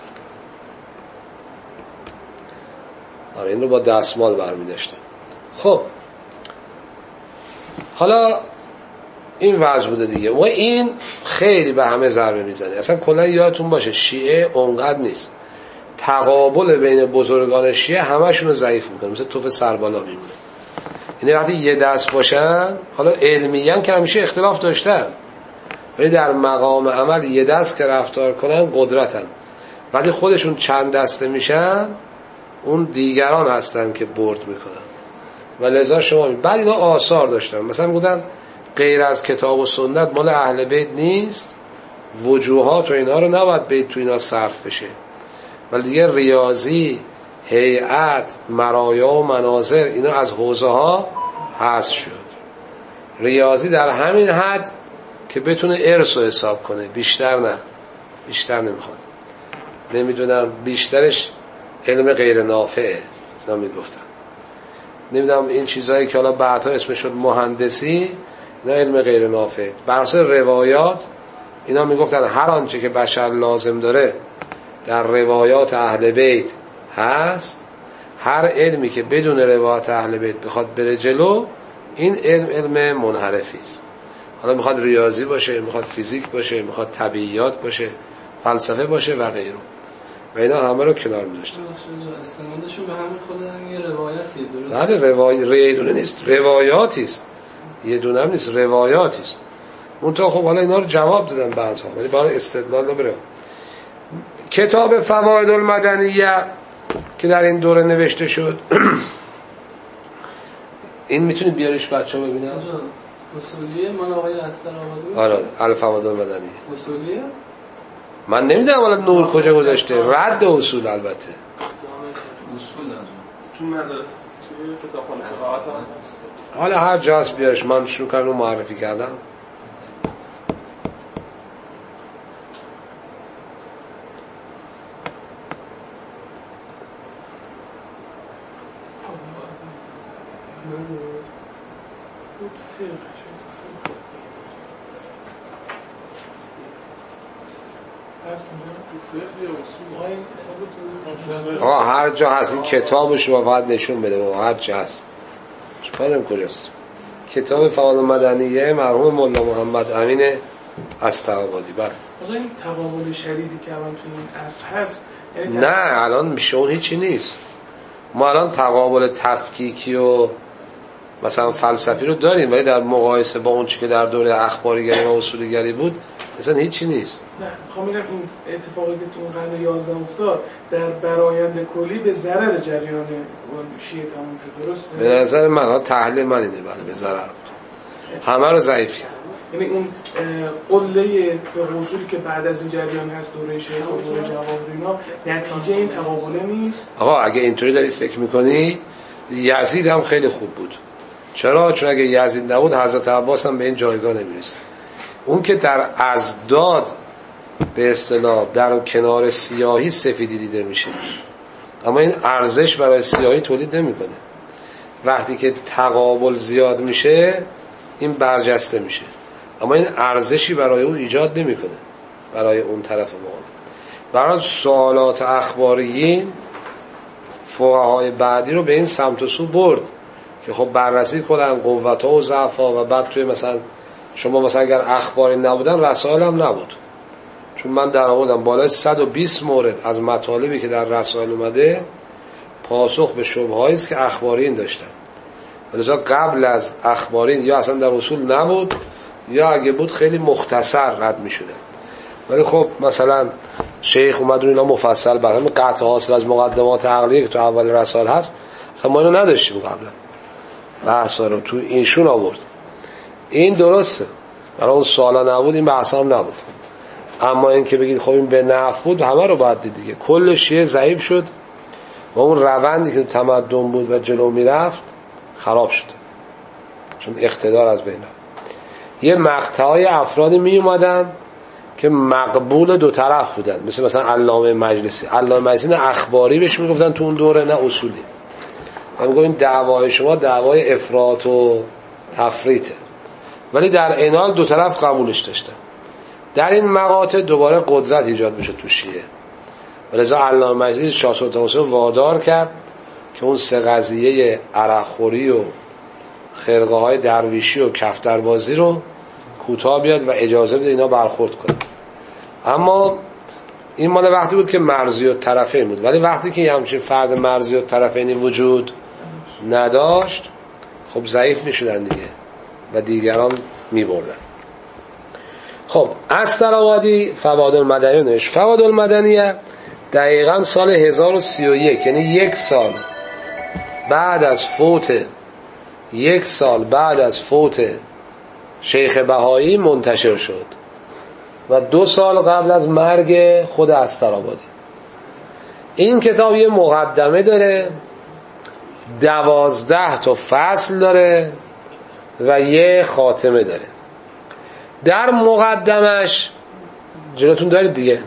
[SPEAKER 2] آره این رو با دستمال برمی‌داشتن. خب حالا این وضع بوده دیگه و این خیلی به همه ضربه میزنه. اصلا کلا یادتون باشه شیعه اونقدر نیست، تقابل بین بزرگان شیعه همشون رو ضعیف میکنه، مثل توف سربالا میمونه. یعنی وقتی یه دست باشن، حالا علمیاً که همیشه اختلاف داشتن ولی در مقام عمل یه دست که رفتار کنن قدرتن، ولی خودشون چند دسته میشن اون دیگران هستن که برد میکنن و لذا شما بعد اینا آثار داشتن، مثلا میگفتن غیر از کتاب و سنت مال اهل بیت نیست، وجوهات و اینا رو نباید بیت تو اینا صرف بشه، ولی دیگه ریاضی، هیئت، مرایا و مناظر اینا از حوزه ها حذف شد. ریاضی در همین حد که بتونه ارث رو حساب کنه، بیشتر نه، بیشتر نمیخواد، نمیدونم بیشترش علم غیر نافعه اینا میگفتن، نمیدونم این چیزایی که حالا بعدها اسمش شد مهندسی، اینا علم غیر نافع. بر اساس روایات اینا میگفتن هر آنچه که بشر لازم داره در روایات اهل بیت هست، هر علمی که بدون روایات اهل بیت بخواد بره جلو این علم منحرفی است. حالا میخواد ریاضی باشه، میخواد فیزیک باشه، میخواد طبیعیات باشه، فلسفه باشه و غیره، و اینا همه رو کنار می‌ذاشتن.
[SPEAKER 5] استنادشون به همین خودن یه روایتیه، درست؟
[SPEAKER 2] بله روایت نیست، روایاتی است، یه دونه هم نیست، روایاتی است. منتها خب حالا اینا رو جواب دادن بعدها، ولی برای استدلال نبره. کتاب فواید المدنیه که در این دوره نوشته شد این میتونید بیاریش بچه‌ها ببینن.
[SPEAKER 5] اصولیه من آقای اصغر آبادی.
[SPEAKER 2] آره الفواید المدنیه.
[SPEAKER 5] اصولیه
[SPEAKER 2] من نمیدونم حالا نور کجا گذاشته، رد اصول البته.
[SPEAKER 6] اصول
[SPEAKER 1] تو نداره، توی کتابخانه فقاهت هست.
[SPEAKER 2] حالا هر جا هست بیارش، من شروع کردم رو معرفی کردم. هر جا هست این کتابش رو باید نشون بده، هر جا هست. شپادم کجاست؟ کتاب فواید المدنیه مرحوم مولا محمد امین استرآبادی. بله
[SPEAKER 7] مثلا این تقابل شدیدی که الان تو این عصر هست، یعنی
[SPEAKER 2] نه الان میشه اون هیچی نیست. ما الان تقابل تفکیکی و مثلا فلسفی رو داریم، ولی در مقایسه با اون چی که در دوره اخباریگری و اصولیگری بود مثلا هیچی نیست.
[SPEAKER 7] نه میخوام بگم این اتفاقی که تو قرن 11 افتاد در برآیند کلی به ضرر جریان شیعه تموم شد، درسته؟
[SPEAKER 2] به نظر من تحلیل من اینه، بله به ضرر بود، همه رو ضعیف کرد.
[SPEAKER 7] یعنی اون قله اصولی که بعد از این جریان هست، دوره شیخ و دوره جواهری اینا، نتیجه این تقابله نیست.
[SPEAKER 2] آقا اگه اینطوری داری فکر میکنی یزید هم خیلی خوب بود. چرا؟ چون اگه یزید نبود حضرت عباس هم به این جایگاه نمیرسه. اون که در ازداد به اصطلاح در کنار سیاهی سفیدی دیده میشه، اما این ارزش برای سیاهی تولید نمیکنه. وقتی که تقابل زیاد میشه این برجسته میشه، اما این ارزشی برای اون ایجاد نمیکنه برای اون طرف مقابل. برای سوالات اخباریین فقهای بعدی رو به این سمت و سو برد که خب بررسی کنن قوت‌ها و ضعف‌ها، و بعد توی مثلا شما مثلا اگر اخباری نبودن رسائل هم نبود، چون من در آوردم بالای 120 مورد از مطالبی که در رسائل اومده پاسخ به شبههایی است که اخباریین داشتن، ولذا قبل از اخبارین یا اصلا در اصول نبود یا اگه بود خیلی مختصر رد می شده. ولی خب مثلا شیخ اومد رو اینا مفصل برام قطع حاصل از مقدمات عقلیه که تو اول رسال هست، اصلا ما اینو نداشتیم قبلا، بحثا رو تو اینشون آورد. این درسته، برای اون سوالا نبود، این بحثا هم نبود. اما این که بگید خب این به نفع بود، همه رو باید دید دیگه. کل شیعه ضعیف شد و اون روندی که تمدن بود و جلو میرفت خراب شد، چون اقتدار از بین رفت. یه مقطعای افرادی می اومدن که مقبول دو طرف بودن، مثلا علامه مجلسی. علامه مجلسی نه اخباری بهش میگفتن تو اون دوره، نه اصولی. من میگم این دعوای شما دعوای افراط و تفریطه، ولی در عین حال دو طرف قبولش داشتن. در این مقاطع دوباره قدرت ایجاد میشه تو شیعه. ولذا علامه مجلسی شاه سلطان حسین وادار کرد که اون سه قضیه عرقخوری و خرقه های درویشی و کفتربازی رو کوتاه بیاد و اجازه بده اینا برخورد کنن. اما این مال وقتی بود که مرزی الطرفین بود، ولی وقتی که همچین فرد مرزی الطرفینی وجود نداشت خب ضعیف میشدن دیگه و دیگران میبردن. خب اسدآبادی فواد المدنیه نوشت. فواد المدنیه دقیقاً سال 1031، یعنی یک سال بعد از فوت شیخ بهایی منتشر شد و 2 سال قبل از مرگ خود اسدآبادی. این کتاب یه مقدمه داره، 12 تا فصل داره و یه خاتمه داره. در مقدمش جلوتون دارید دیگه،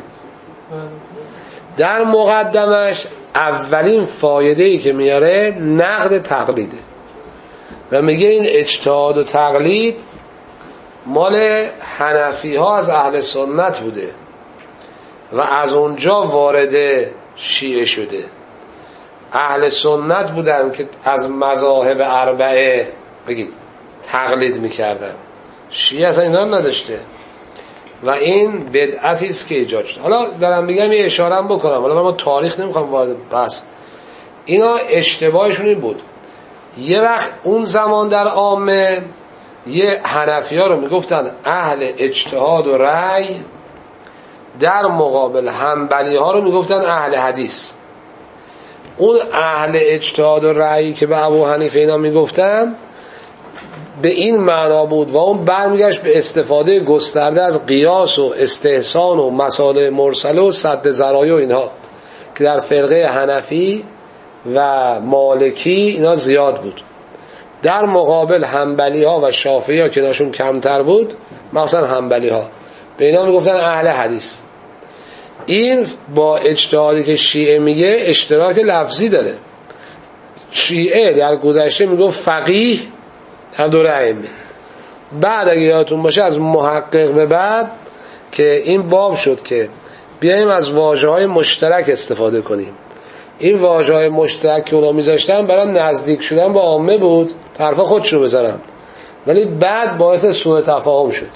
[SPEAKER 2] در مقدمش اولین فایده‌ای که میاره نقد تقلیده و میگه این اجتهاد و تقلید مال حنفی ها از اهل سنت بوده و از اونجا وارد شیعه شده. اهل سنت بودن که از مذاهب اربعه بگید تقلید میکردن، شیعه اصلا اینا نداشته و این بدعتی است که ایجاد شد. حالا دارم میگم یه اشاره هم بکنم، حالا ما تاریخ نمیخوام وارد بحث. اینا اشتباهشون این بود، یه وقت اون زمان در عامه یه حنفی ها رو میگفتن اهل اجتهاد و رأی، در مقابل حنبلی ها رو میگفتن اهل حدیث. اون اهل اجتهاد و رأی که به ابو حنیفه اینا میگفتن به این معنا بود و اون برمیگشت به استفاده گسترده از قیاس و استحسان و مسائل مرسله و سد ذرایع و اینها که در فرقه حنفی و مالکی اینا زیاد بود. در مقابل حنبلی ها و شافعی ها که ناشون کمتر بود، مثلا حنبلی ها به اینا میگفتن اهل حدیث. این با اجتهادی که شیعه میگه اشتراک لفظی داره. شیعه در گذشته میگفت فقیه در دوره ائمه، بعد اگه یادتون باشه از محقق به بعد که این باب شد که بیایم از واژه‌های مشترک استفاده کنیم. این واژه‌های مشترک که اونا میذاشتن برای نزدیک شدن با عامه بود، طرفا خودش رو بزنن، ولی بعد باعث سوء تفاهم شد.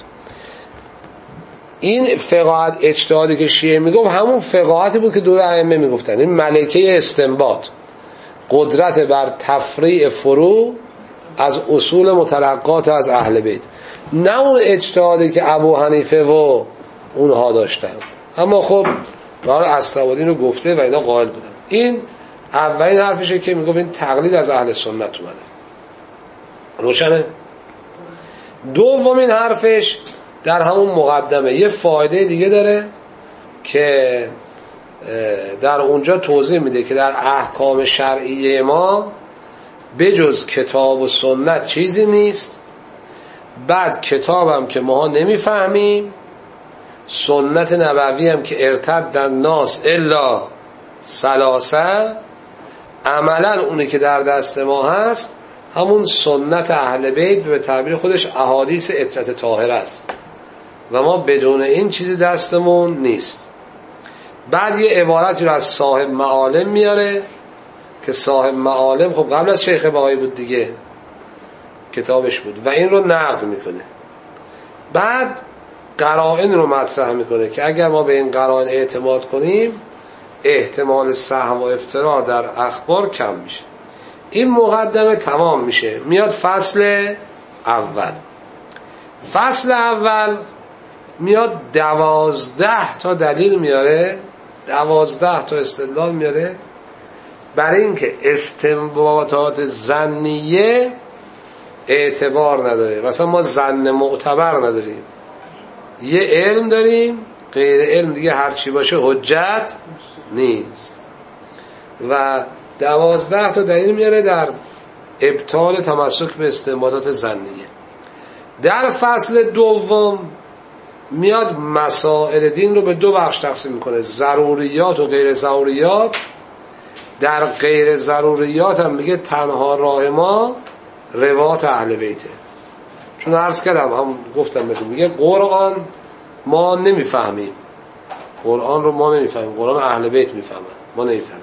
[SPEAKER 2] این فقاهت اجتهادی که شیعه میگفت همون فقاهتی بود که دوره ائمه میگفتن. این ملکه استنباط، قدرت بر تفریع فروع از اصول متلقات از اهل بیت، نه اون اجتهادی که ابو حنیفه و اونها داشتن. اما خب برای اسدآبادی رو گفته و اینا قائل بودن. این اولین حرفشه که میگه این تقلید از اهل سنت اومده. روشنه؟ دومین حرفش در همون مقدمه یه فایده دیگه داره که در اونجا توضیح میده که در احکام شرعی ما بجز کتاب و سنت چیزی نیست. بعد کتابم که ماها نمیفهمیم، سنت نبوی هم که ارتد الناس الا ثلاثه، عملا اونی که در دست ما هست همون سنت اهل بیت به تعبیر خودش احادیث عطرت طاهره است و ما بدون این چیزی دستمون نیست. بعد یه عبارتی رو از صاحب معالم میاره که صاحب معالم خب قبل از شیخ بهایی بود دیگه، کتابش بود و این رو نقد میکنه. بعد قرائن رو مطرح میکنه که اگر ما به این قرائن اعتماد کنیم احتمال سهو و افترا در اخبار کم میشه. این مقدمه تمام میشه، میاد فصل اول. فصل اول میاد 12 تا دلیل میاره، 12 تا استدلال میاره برای اینکه استنباطات ظنیه اعتبار نداره. مثلا ما ظن معتبر نداریم، یه علم داریم، غیر علم دیگه هرچی باشه حجت نیست. و 12 تا دلیل میاره در ابطال تمسک به استنباطات ظنیه. در فصل دوم میاد مسائل دین رو به دو بخش تقسیم میکنه، ضروریات و غیر ضروریات. در غیر ضروریات هم میگه تنها راه ما روات اهل بیته. چون عرض کردم، هم گفتم بهتون، میگه قرآن ما نمیفهمیم، قرآن رو ما نمیفهمیم، قرآن اهل بیت میفهمن، ما نمیفهمیم.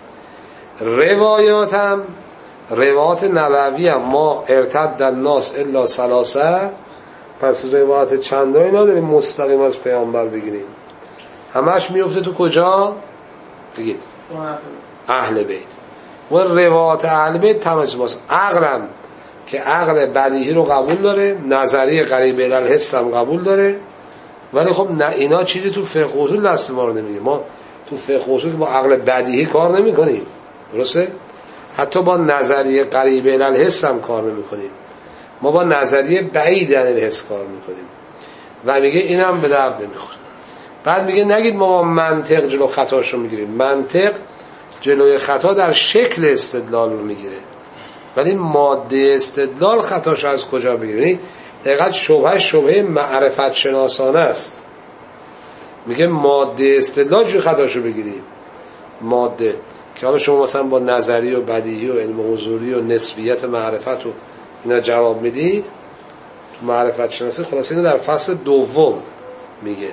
[SPEAKER 2] روایات هم، روایات نبوی هم ما ارتد الناس الا ثلاثه، پس روایت چندانی نداریم مستقیم از پیامبر بگیریم، همش میفته تو کجا؟ بگید اهل بیت. و روایت اهل بیت تمام باست. عقلم که عقل بدیهی رو قبول داره، نظریه قریب الالحس هم قبول داره، ولی خب نه، اینا چیزی تو فقه اصول دست ما رو نمیگه. ما تو فقه اصول که با عقل بدیهی کار نمی کنیم، درسته؟ حتی با نظریه قریب الالحس هم کار نمی کنیم، ما با نظریه بعید الالحس کار میکنیم و میگه اینم به درد نمیخوره. بعد میگه نگید ما با منطق جلو خطاش رو میگیریم. منطق جلوی خطا در شکل استدلال رو میگیره، ولی ماده استدلال خطاش از کجا بگیره؟ دقیقاً شبهه معرفت شناسانه است. میگه ماده استدلال جلوی خطاش رو بگیریم. ماده که حالا شما مثلا با نظری و بدیهی و علم حضوری و نسبیت معرفت و اینا جواب میدید تو معرفت شناسی، خلاص اینو در فصل دوم میگه.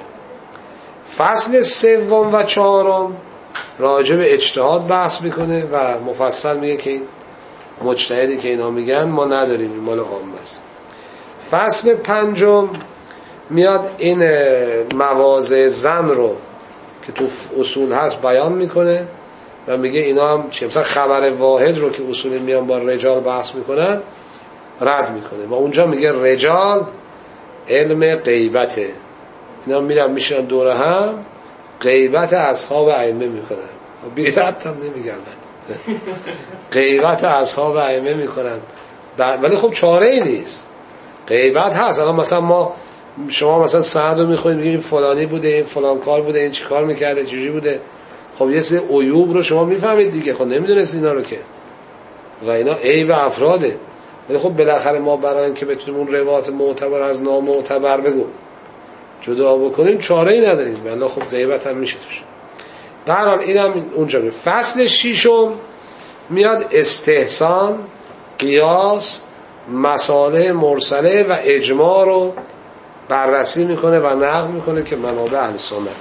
[SPEAKER 2] فصل سوم و چهارم راجع به اجتهاد بحث میکنه و مفصل میگه که این مجتهدی که اینا میگن ما نداریم، این مال عامه است. فصل پنجم میاد این مواضع زن رو که تو اصول هست بیان میکنه و میگه اینا هم چیه، مثلا خبر واحد رو که اصولی میان با رجال بحث میکنن رد میکنه و اونجا میگه رجال علم غیبته، اینا میرن میشن دوره هم غیبت اصحاب ائمه میکنن، بی ربط هم نمیگن غیبت اصحاب ائمه میکنن، ولی خب چاره ای نیست، غیبت هست. الان مثلا شما مثلا سند رو میخونید میگید فلانی بوده، این فلان کار بوده، این چی کار میکرده، چجوری بوده، خب یه سری عیوب رو شما میفهمید دیگه، خب نمیدونست اینا رو که، و اینا عیب افراده، ولی خب بالاخره ما برای اینکه بتونیم اون روایت معتبر از نامعتبر بگو جدا بکنیم چاره ای نداریم، ولی خب غیبت هم میشه توش. به هر حال اینم اونجا به فصل ششم میاد استحسان، قیاس، مصالح مرسله و اجماع رو بررسی میکنه و نقد میکنه که منابع اهل سنت.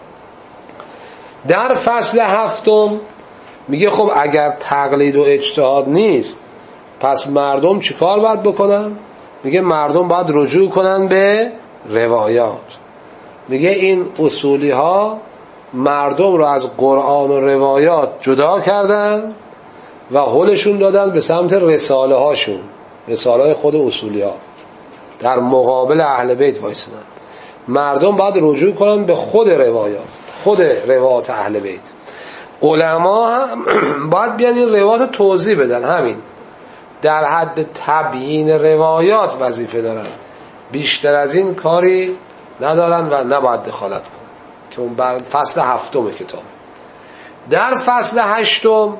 [SPEAKER 2] در فصل هفتم میگه خب اگر تقلید و اجتهاد نیست پس مردم چیکار باید بکنن؟ میگه مردم باید رجوع کنن به روایات. میگه این اصولی ها مردم رو از قرآن و روایات جدا کردن و حلشون دادن به سمت رساله هاشون، رساله های خود اصولی ها، در مقابل اهل بیت وایسادن. مردم باید رجوع کنن به خود روایات، خود روایات اهل بیت. علما هم باید بیان این روایات توضیح بدن، همین در حد تبیین روایات وظیفه دارن، بیشتر از این کاری ندارن و نباید دخالت کنن، که اون فصل هفتم کتاب. در فصل هشتم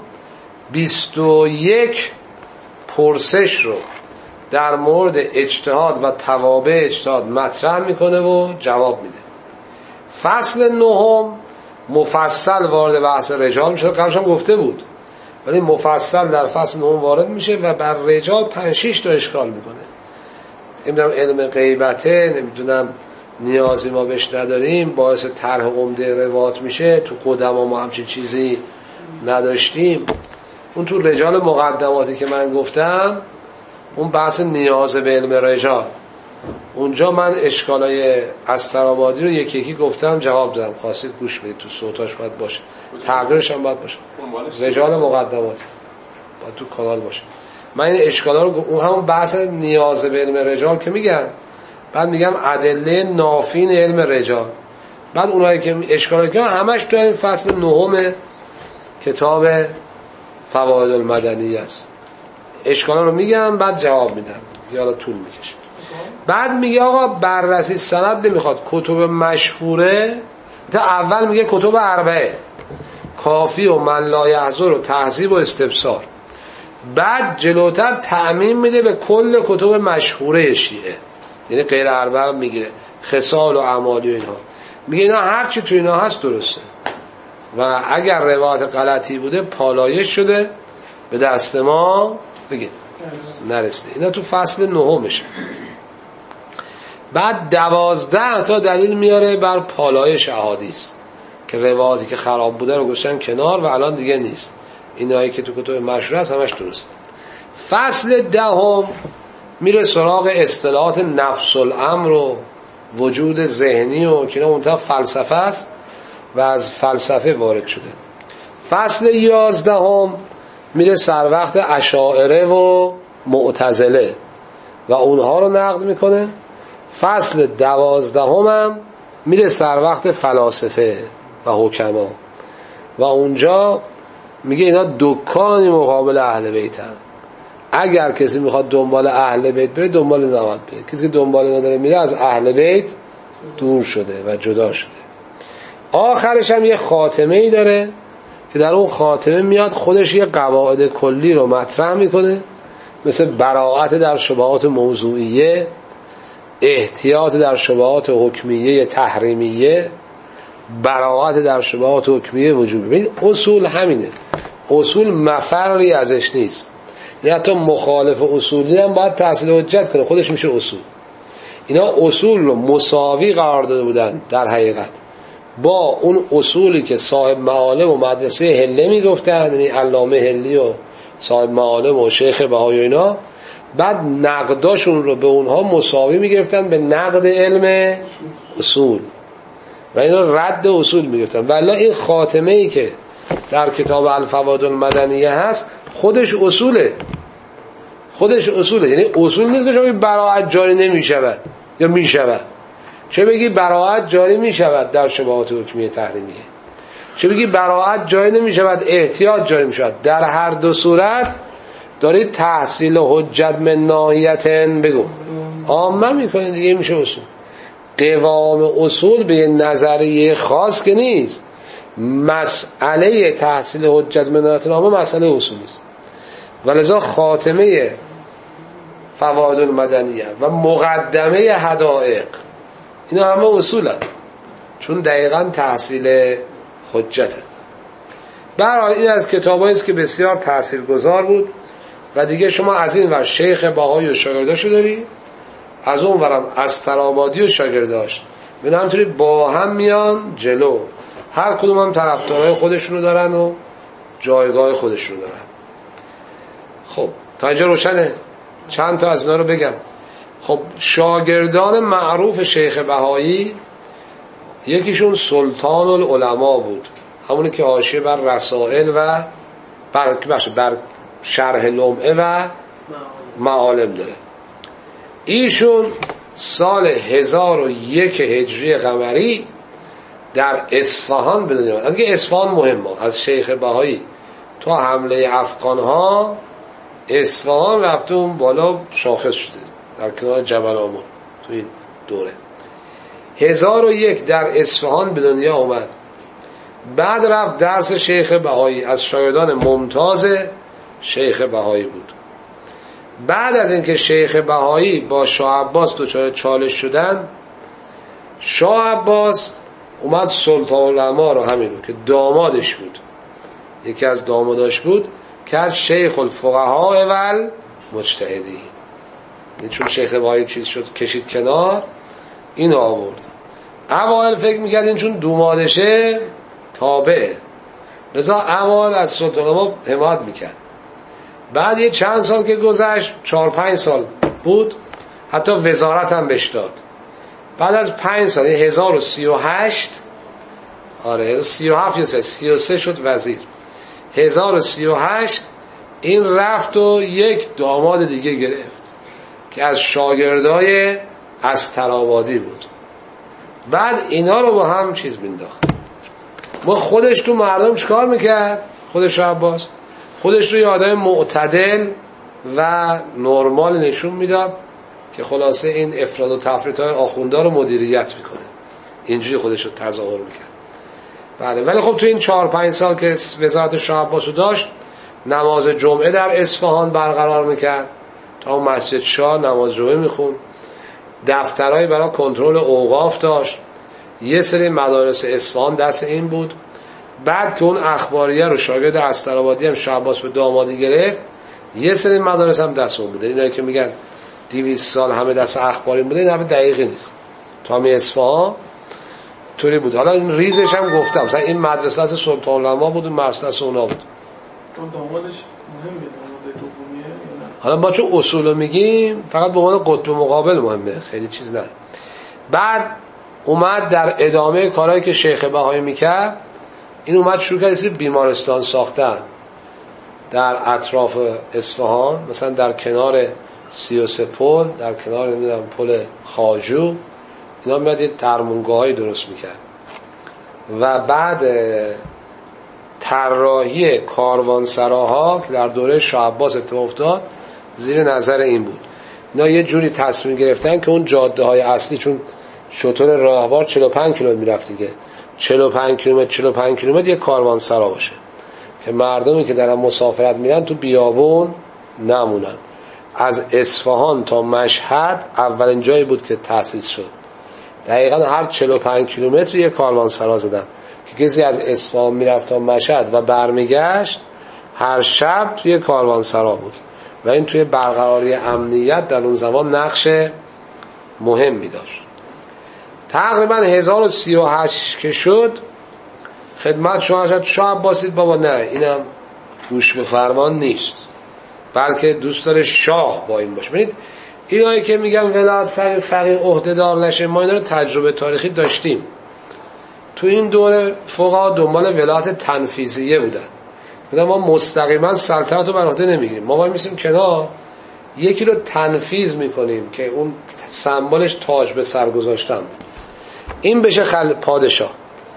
[SPEAKER 2] 21 پرسش رو در مورد اجتهاد و توابع اجتهاد مطرح میکنه و جواب میده. فصل نهم مفصل وارد بحث رجال میشه، قبلش هم گفته بود، ولی مفصل در فصل نهم وارد میشه و بر رجال 5-6 تا اشکال میکنه. نمیدونم علم غیبته، نمیدونم نیازی ما بهش نداریم، باعث طرح عمده روایات میشه، تو قدما ما همچین چیزی نداشتیم. اون تو رجال مقدماتی که من گفتم، اون بحث نیاز به علم رجال، اونجا من اشکالای استرابادی رو یکی یکی گفتم، جواب دادم، خواستید گوش بدید، تو صوتاش باید باشه، تغییرش هم باید باشه. رجال مقدماتی باید تو کانال باشه. من این اشکالا رو اون همون بحث نیاز به علم رجال که میگن، بعد میگم ادله نافین علم رجال، بعد اونایی که اشکالا که همش تو این فصل 9 کتاب فواید المدنی است. اشکالا رو میگم بعد جواب میدم، یالا طول میکشه. بعد میگه آقا بررسی سند نمیخواد، کتب مشهوره تا اول میگه کتب اربعه، کافی و من لا یحضر و تهذیب و استبصار، بعد جلوتر تعمیم میده به کل کتب مشهوره شیعه، یعنی غیر اربعه میگیره، خصال و اعمالی و اینها، میگه اینا هر چی تو اینا هست درسته و اگر روایت غلطی بوده پالایش شده به دست ما بگید نرسیده. اینا تو فصل 9 میشه. بعد 12 تا دلیل میاره بر پالایش احادیث که روایتی که خراب بوده رو گذاشتن کنار و الان دیگه نیست، اینایی که تو کتب مشهور هست همش درست. فصل 10 میره سراغ اصطلاحات نفس الامر و وجود ذهنی و که اینا منتها فلسفه است و از فلسفه وارد شده. فصل 11 میره سر وقت اشاعره و معتزله و اونها رو نقد میکنه. فصل 12 هم میره سر وقت فلاسفه و حکما و اونجا میگه اینا دکانی مقابل اهل بیت هست. اگر کسی میخواد دنبال اهل بیت بره دنبال اینا باید بره، کسی که دنبال اینا داره میره از اهل بیت دور شده و جدا شده. آخرش هم یه خاتمه ای داره که در اون خاتمه میاد خودش یه قواعد کلی رو مطرح میکنه، مثل براءت در شبهات موضوعیه، احتیاط در شبهات حکمیه تحریمیه، براءت در شبهات حکمیه وجوبی. ببینید اصول همینه، اصول مفری ازش نیست، یعنی حتی مخالف اصولی هم باید تحصیل حجت کنه، خودش میشه اصول. اینا اصول رو مساوی قرار داده بودن در حقیقت با اون اصولی که صاحب معالم و مدرسه هله میگفتن، یعنی علامه هلی و صاحب معالم و شیخ بهایی و اینا، بعد نقداشون رو به اونها مساوی میگرفتن به نقد علم اصول و اینا رد اصول میگرفتن. ولی این خاتمه ای که در کتاب الفواید المدنیه هست خودش اصوله، خودش اصوله، یعنی اصول نیست که شما براءت جاری نمیشود یا میشود، چه بگی براءت جاری میشود در شبهات حکمیه تحریمیه، چه بگی براءت جاری نمیشود احتیاط جاری میشود. در هر دو صورت دارید تحصیل حجت من ناحیتن بگو عامه میکنید دیگه، میشه اصول. قوام اصول به نظریه خاص که نیست، مسئله تحصیل حجت من ناحیتن عامه مسئله اصولی است. ولذا خاتمه فواید المدنیه و مقدمه حدائق اینا همه اصولن، چون دقیقاً تحصیل حجته. برحال این از کتابایی است که بسیار تاثیرگذار بود و دیگه شما از این ور شیخ بهایی و شاگرداشو داری، از اون ورم استرآبادی و شاگرداش، به همینطوری با هم میان جلو، هر کدوم هم طرفدارای خودشونو دارن و جایگاه خودشونو دارن. خب تا اینجا روشنه؟ چند تا از اینا رو بگم. خب شاگردان معروف شیخ بهایی یکیشون سلطان العلماء بود، همونی که حاشیه بر رسائل و بر شرح لمعه و معالم داره. ایشون سال 1001 هجری قمری در اصفهان به دنیا آمد. از که اصفهان مهمه، از شیخ بهایی تا حمله افغان ها اصفهان رفته اون بالا شاخص شده در کنار جبل آمون تو این دوره. 1001 در اصفهان به دنیا آمد. بعد رفت درس شیخ بهایی، از شاگردان ممتاز شیخ بهایی بود. بعد از اینکه شیخ بهایی با شاه عباس دچار چالش شدن، شاه عباس اومد سلطان العلماء رو، همین رو که دامادش بود، یکی از داماداش بود، کرد شیخ الفقهاء و المجتهدین. چون شیخ بهایی چیز شد کشید کنار، اینو آورد. اوائل فکر میکردین چون دومادشه تابعه، لذا اوائل از سلطان العلماء حمایت میکرد. بعد یه چند سال که گذشت، 4-5 سال بود، حتی وزارت هم بهش داد. بعد از 5 سال 1038 37 یا 33 شد وزیر. 1038 این رفت و یک داماد دیگه گرفت که از شاگردای استرآبادی بود. بعد اینا رو با هم چیز مینداخت. ما خودش تو مردم چیکار میکرد؟ خودش عباس خودش رو یه آدم معتدل و نرمال نشون میداد که خلاصه این افراد و تفریط‌های آخوندا رو مدیریت میکنه. اینجوری خودش رو تظاهر میکرد. بله، ولی خب تو این 4-5 سال که وزارت شاه عباس رو داشت، نماز جمعه در اصفهان برقرار میکرد، تا اون مسجد شاه نماز جمعه میخوند، دفترهای برای کنترل اوقاف داشت، یه سری مدارس اصفهان دست این بود. بعد که اون اخباریه رو شاگرد استرآبادی هم شاه عباس به دامادی گرفت، یه سری مدارس هم دست اون بوده. اینایی که میگن 200 سال همه دست اخباری بوده، این همه دقیقی نیست. تا همه اصفهان طوری بود. حالا این ریزش هم گفتم، مثلا این مدرسه از سلطان العلماء بود و مرسل اونا بود.
[SPEAKER 7] چون دامادش مهمه، داماد دومیه یا نه؟
[SPEAKER 2] حالا ما چون اصولو میگیم فقط به عنوان قطب مقابل مهمه، خیلی چیز نداره. بعد اومد در ادامه کارهایی که شیخ بهایی میکرد، این اومد شروع کرد بیمارستان ساختن در اطراف اصفهان، مثلا در کنار 33 پل، در کنار نمیدونم پل خواجو، اینا میاد یه درمونگاهایی درست میکرد. و بعد طراحی کاروانسراها که در دوره شاه عباس اتفاق افتاد زیر نظر این بود. اینا یه جوری تصمیم گرفتن که اون جاده های اصلی، چون شتر راهوار 45 کیلومتر میرفت دیگه، 45 کیلومتر یه کاروانسرا باشه که مردمی که دارن مسافرت میرن تو بیابون نمونن. از اصفهان تا مشهد اولین جایی بود که تأسیس شد. دقیقاً هر 45 کیلومتر یه کاروانسرا زدن که کسی از اصفهان میرفت تا مشهد و برمیگشت هر شب توی کاروانسرا بود و این توی برقراری امنیت در اون زمان نقش مهمی داشت. تقریبا 1038 که شد خدمت شاه عباس دید بابا نه، اینم گوش به فرمان نیست، بلکه دوست داره شاه با این باشه. ببینید اینایی که میگم ولایت فقیه عهده‌دار نشه، ما اینا رو تجربه تاریخی داشتیم. تو این دوره فقها دنبال ولایت تنفیذیه بودن، بودن ما مستقیما سلطنت رو بر عهده نمیگیریم، ما وای میسیم کنار، یکی رو تنفیذ میکنیم که اون سمبلش تاج به سر گذاشتن، این بشه پادشاه.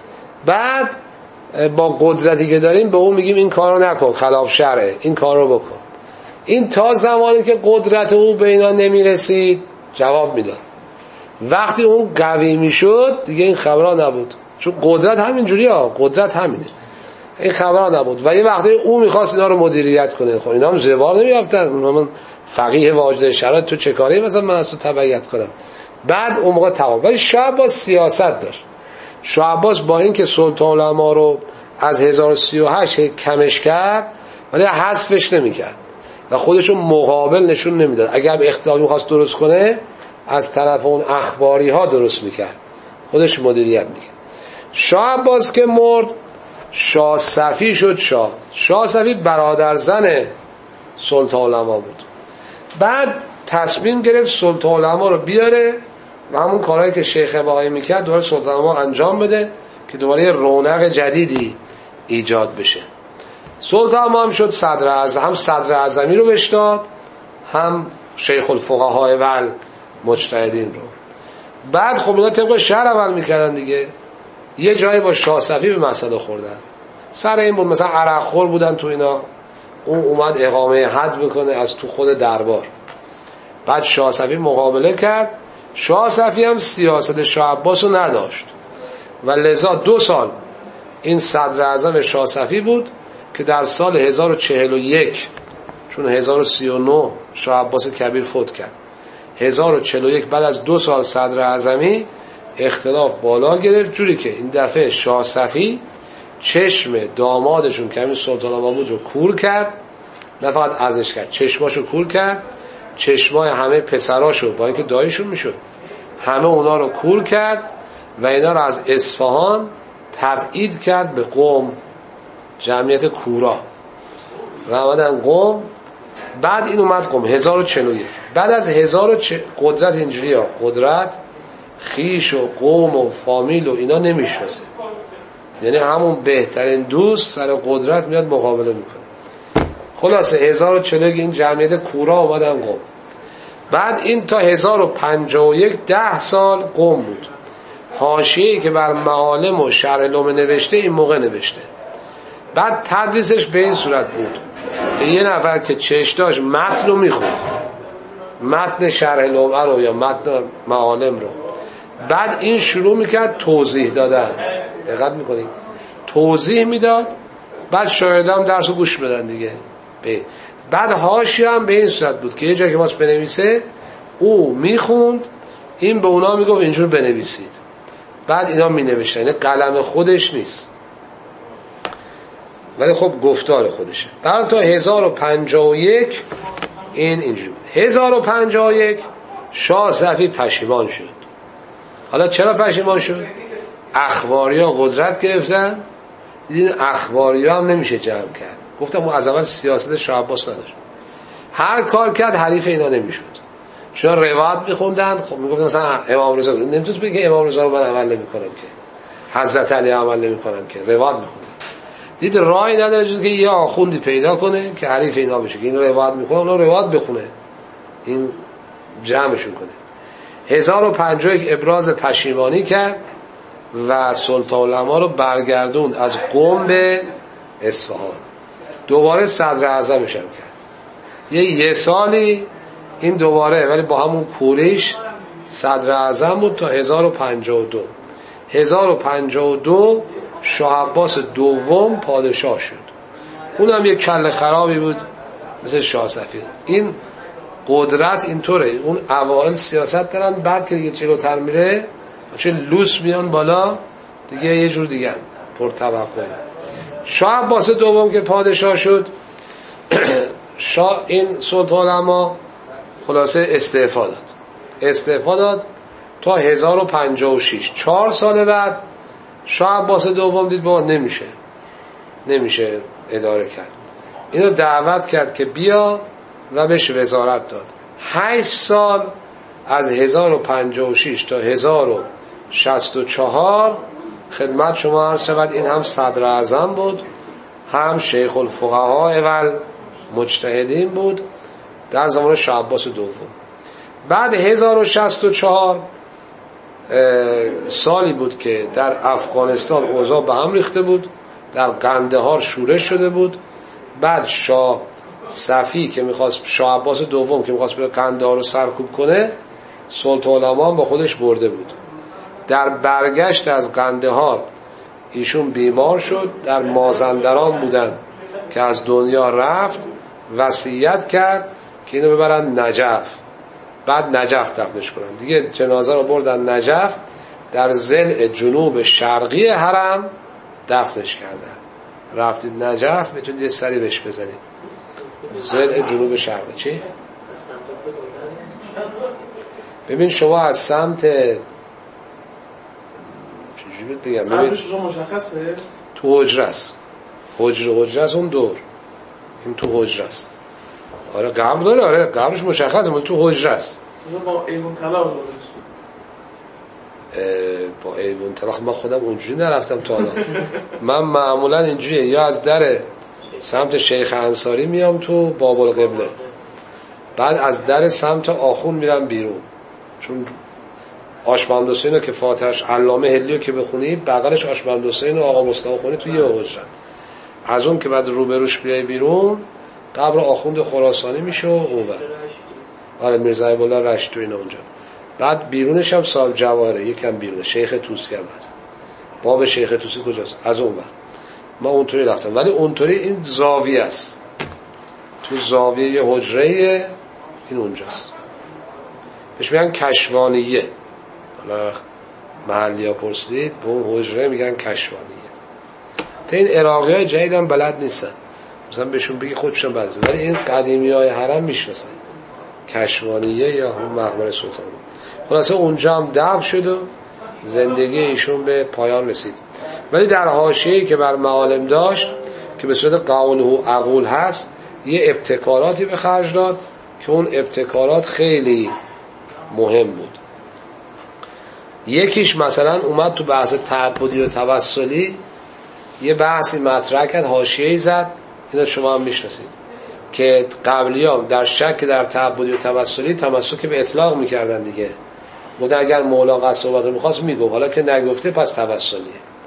[SPEAKER 2] بعد با قدرتی که داریم به اون میگیم این کار رو نکن، خلاف شرعه، این کار رو بکن. این تا زمانی که قدرت او به اینا نمیرسید جواب میداد. وقتی اون قوی میشد دیگه این خبرها نبود، چون قدرت همین جوری ها، قدرت همینه، این خبرها نبود. و یه وقتی او میخواست اینا رو مدیریت کنه، خب اینا هم زوار نمیرفتن، من فقیه واجد شرایط تو چه کاری مثلا من از تو تبعیت کنم. بعد اون موقع تمام. ولی شاه عباس سیاست داشت. شاه عباس با این که سلطان العلماء رو از 1038 کمش کرد ولی حذفش نمیکرد و خودشو مقابل نشون نمیداد. اگر به اختلاف میخواست درست کنه از طرف اون اخباری ها درست میکرد، خودش مدیریت میکرد. شاه عباس که مرد، شاه صفی شد شاه. شاه صفی برادر زن سلطان العلماء بود. بعد تصمیم گرفت سلطان العلماء رو بیاره و همون کارهایی که شیخ بهایی میکرد دوباره سلطان العلماء انجام بده که دوباره یه رونق جدیدی ایجاد بشه. سلطان العلماء هم شد صدر اعظم، هم صدر اعظمی رو بهش داد، هم شیخ الفقهاء و مجتهدین رو. بعد خب اینا طبق شرع عمل میکردن دیگه. یه جایی با شاه صفی به مسئله خوردن، سر این بود مثلا عرق خور بودن تو اینا، اون اومد اقامه حد بکنه از تو خود دربار. بعد شاه صفی مقابله کرد. شاه صفی هم سیاست شاه عباس رو نداشت و لذا 2 سال این صدر اعظم شاه صفی بود که در سال 1041 چون 1039 شاه عباس کبیر فوت کرد، 1041 بعد از 2 سال صدر اعظمی اختلاف بالا گرفت، جوری که این دفعه شاه صفی چشم دامادشون که همین سلطان العلماء بود رو کور کرد، نه فقط ازش کرد، چشماشو کور کرد، چشمای همه پسراشو با اینکه داییشون میشد همه اونا رو کور کرد و اینا رو از اصفهان تبعید کرد به قم، جمعیت کورا و آمدن قم. بعد این اومد قم 1041. بعد از قدرت اینجوری ها، قدرت خیش و قوم و فامیل و اینا نمیشناسه، یعنی همون بهترین دوست سر قدرت میاد مقابله میکنه. خلاصه 1041 این جمعیت کورا اومدن قم. بعد این تا 1051 10 سال قم بود. حاشیه‌ای که بر معالم و شرح لومه نوشته این موقع نوشته. بعد تدریسش به این صورت بود که یه نفر که چش داشت متن رو میخوند، متن شرح لومه رو یا متن معالم رو، بعد این شروع میکرد توضیح دادن. دقت میکنید؟ توضیح میداد، بعد شاگردام درس رو گوش بدن دیگه. بعد حاشیه هم به این صورت بود که یه جایی که واسه بنویسه او میخوند، این به اونا میگفت اینجور بنویسید، بعد اینا مینوشتن. این قلم خودش نیست ولی خب گفتار خودشه. بعد تا 1051 این اینجوری بود. 1051 شاه صفی پشیمان شد. حالا چرا پشیمان شد؟ اخباریا قدرت گرفتن، دیدین اخباریا هم نمیشه جمع کرد. گفتم از اول سیاست شاه عباس نداشت، هر کار کرد حریف اینا نمیشد. چون روایت میخوندن، خب میگفتن مثلا امام رضا، نمیتونست بگه که امام رضا رو من عمل نمیکنم که، حضرت علی عمل نمیکنم که، روایت میخوندن. دید راهی نداره جز که یه آخوندی پیدا کنه که حریف اینا بشه که این روایت میخونه، اون روایت بخونه، این جمعشون کنه. 1051 ابراز پشیمانی کرد و سلطان العلماء رو برگردون از قم به اصفهان. دوباره صدر اعظمش هم کرد. یه سالی این دوباره، ولی با همون کوریش صدر اعظم بود تا 1052. 1052 شاه عباس دوم پادشاه شد. اونم یک کله خرابی بود مثل شاه صفی. این قدرت اینطوره، اون اوائل سیاست دارن، بعد که دیگه جلوتر میره چه لوس میان بالا دیگه یه جور دیگه پرتوقع. شاه عباس دوم که پادشاه شد، این سلطان العلماء خلاصه استعفا داد تا 1056. 4 سال بعد شاه عباس دوم دید بابا نمیشه اداره کرد، اینو دعوت کرد که بیا و بهش وزارت داد. 8 سال از 1056 تا 1064 خدمت شما عرض شود این هم صدر اعظم بود، هم شیخ الفقهاء و مجتهدین بود در زمان شاه عباس دوم. بعد 1064 سالی بود که در افغانستان اوضاع به هم ریخته بود، در قندهار شورش شده بود. بعد شاه صفی که میخواست، شاه عباس دوم که میخواست بره قندهار رو سرکوب کنه، سلطان العلماء با خودش برده بود. در برگشت از قندهار ایشون بیمار شد، در مازندران بودن که از دنیا رفت، وصیت کرد که اینو ببرن نجف، بعد نجف دفنش کنن. دیگه جنازه رو بردن نجف، در ضلع جنوب شرقی حرم دفنش کردن. رفتید نجف میتونید یه سری بهش بزنید، ضلع جنوب شرقی. چی؟ ببین شما از سمت چجوری بگم، ببین
[SPEAKER 7] مشخصه
[SPEAKER 2] تو حجره است، حجره است اون دور، این تو حجره است. آره قبر داره، آره قبرش مشخصه، ولی تو حجره است.
[SPEAKER 7] با ایوان طلا
[SPEAKER 2] با ایوان طلا من خودم اونجوری نرفتم تا حالا. من معمولا اینجوریه، یا از در سمت شیخ انصاری میام تو باب القبله، بعد از در سمت آخون میرم بیرون، چون آشمند حسین که فاتحش علامه هلیو که بخونی بغلش آشمند حسین و آقا مصطفی خونی تو یه حجره. از اون که بعد روبروش بیای بیرون قبر آخوند خراسانی میشه و اونور، آره میرزا ایبالله رشت و اینا اونجا. بعد بیرونش هم صاحب جواهره، یکم بیرونه شیخ توسی هم هست. باب شیخ توسی کجاست؟ از اونور. ما اونطوری رفتم، ولی اونطوری این زاویه است، تو زاویه یه حجره این اونجاست، بهش میگن کشوانیه. حالا محلی ها پرسیدید به اون حجره میگن کشوانیه. تا این عراقی های جدید هم بلد نیستن، مثلا بهشون بگی خودشون بلد، ولی این قدیمی های حرم میشناسن کشوانیه یا هم مقبره سلطان. خلاصه اونجا هم دفن شد و زندگی ایشون به پایان رسید. ولی در حاشیه‌ای که بر معالم داشت که به صورت قول و عقول هست، یه ابتکاراتی به خرج داد که اون ابتکارات خیلی مهم بود. یکیش مثلا اومد تو بحث تعبدی و توسلی یه بحثی مطرح کرد، حاشیه‌ای زد، اینا شما هم میشناسید. که قبلیام در شک در تعبدی و توسلی تمسک به اطلاق میکردن دیگه. بوده اگر مولا قصد صحبت رو میخواست میگفت، حالا که نگفته پس توسلیه.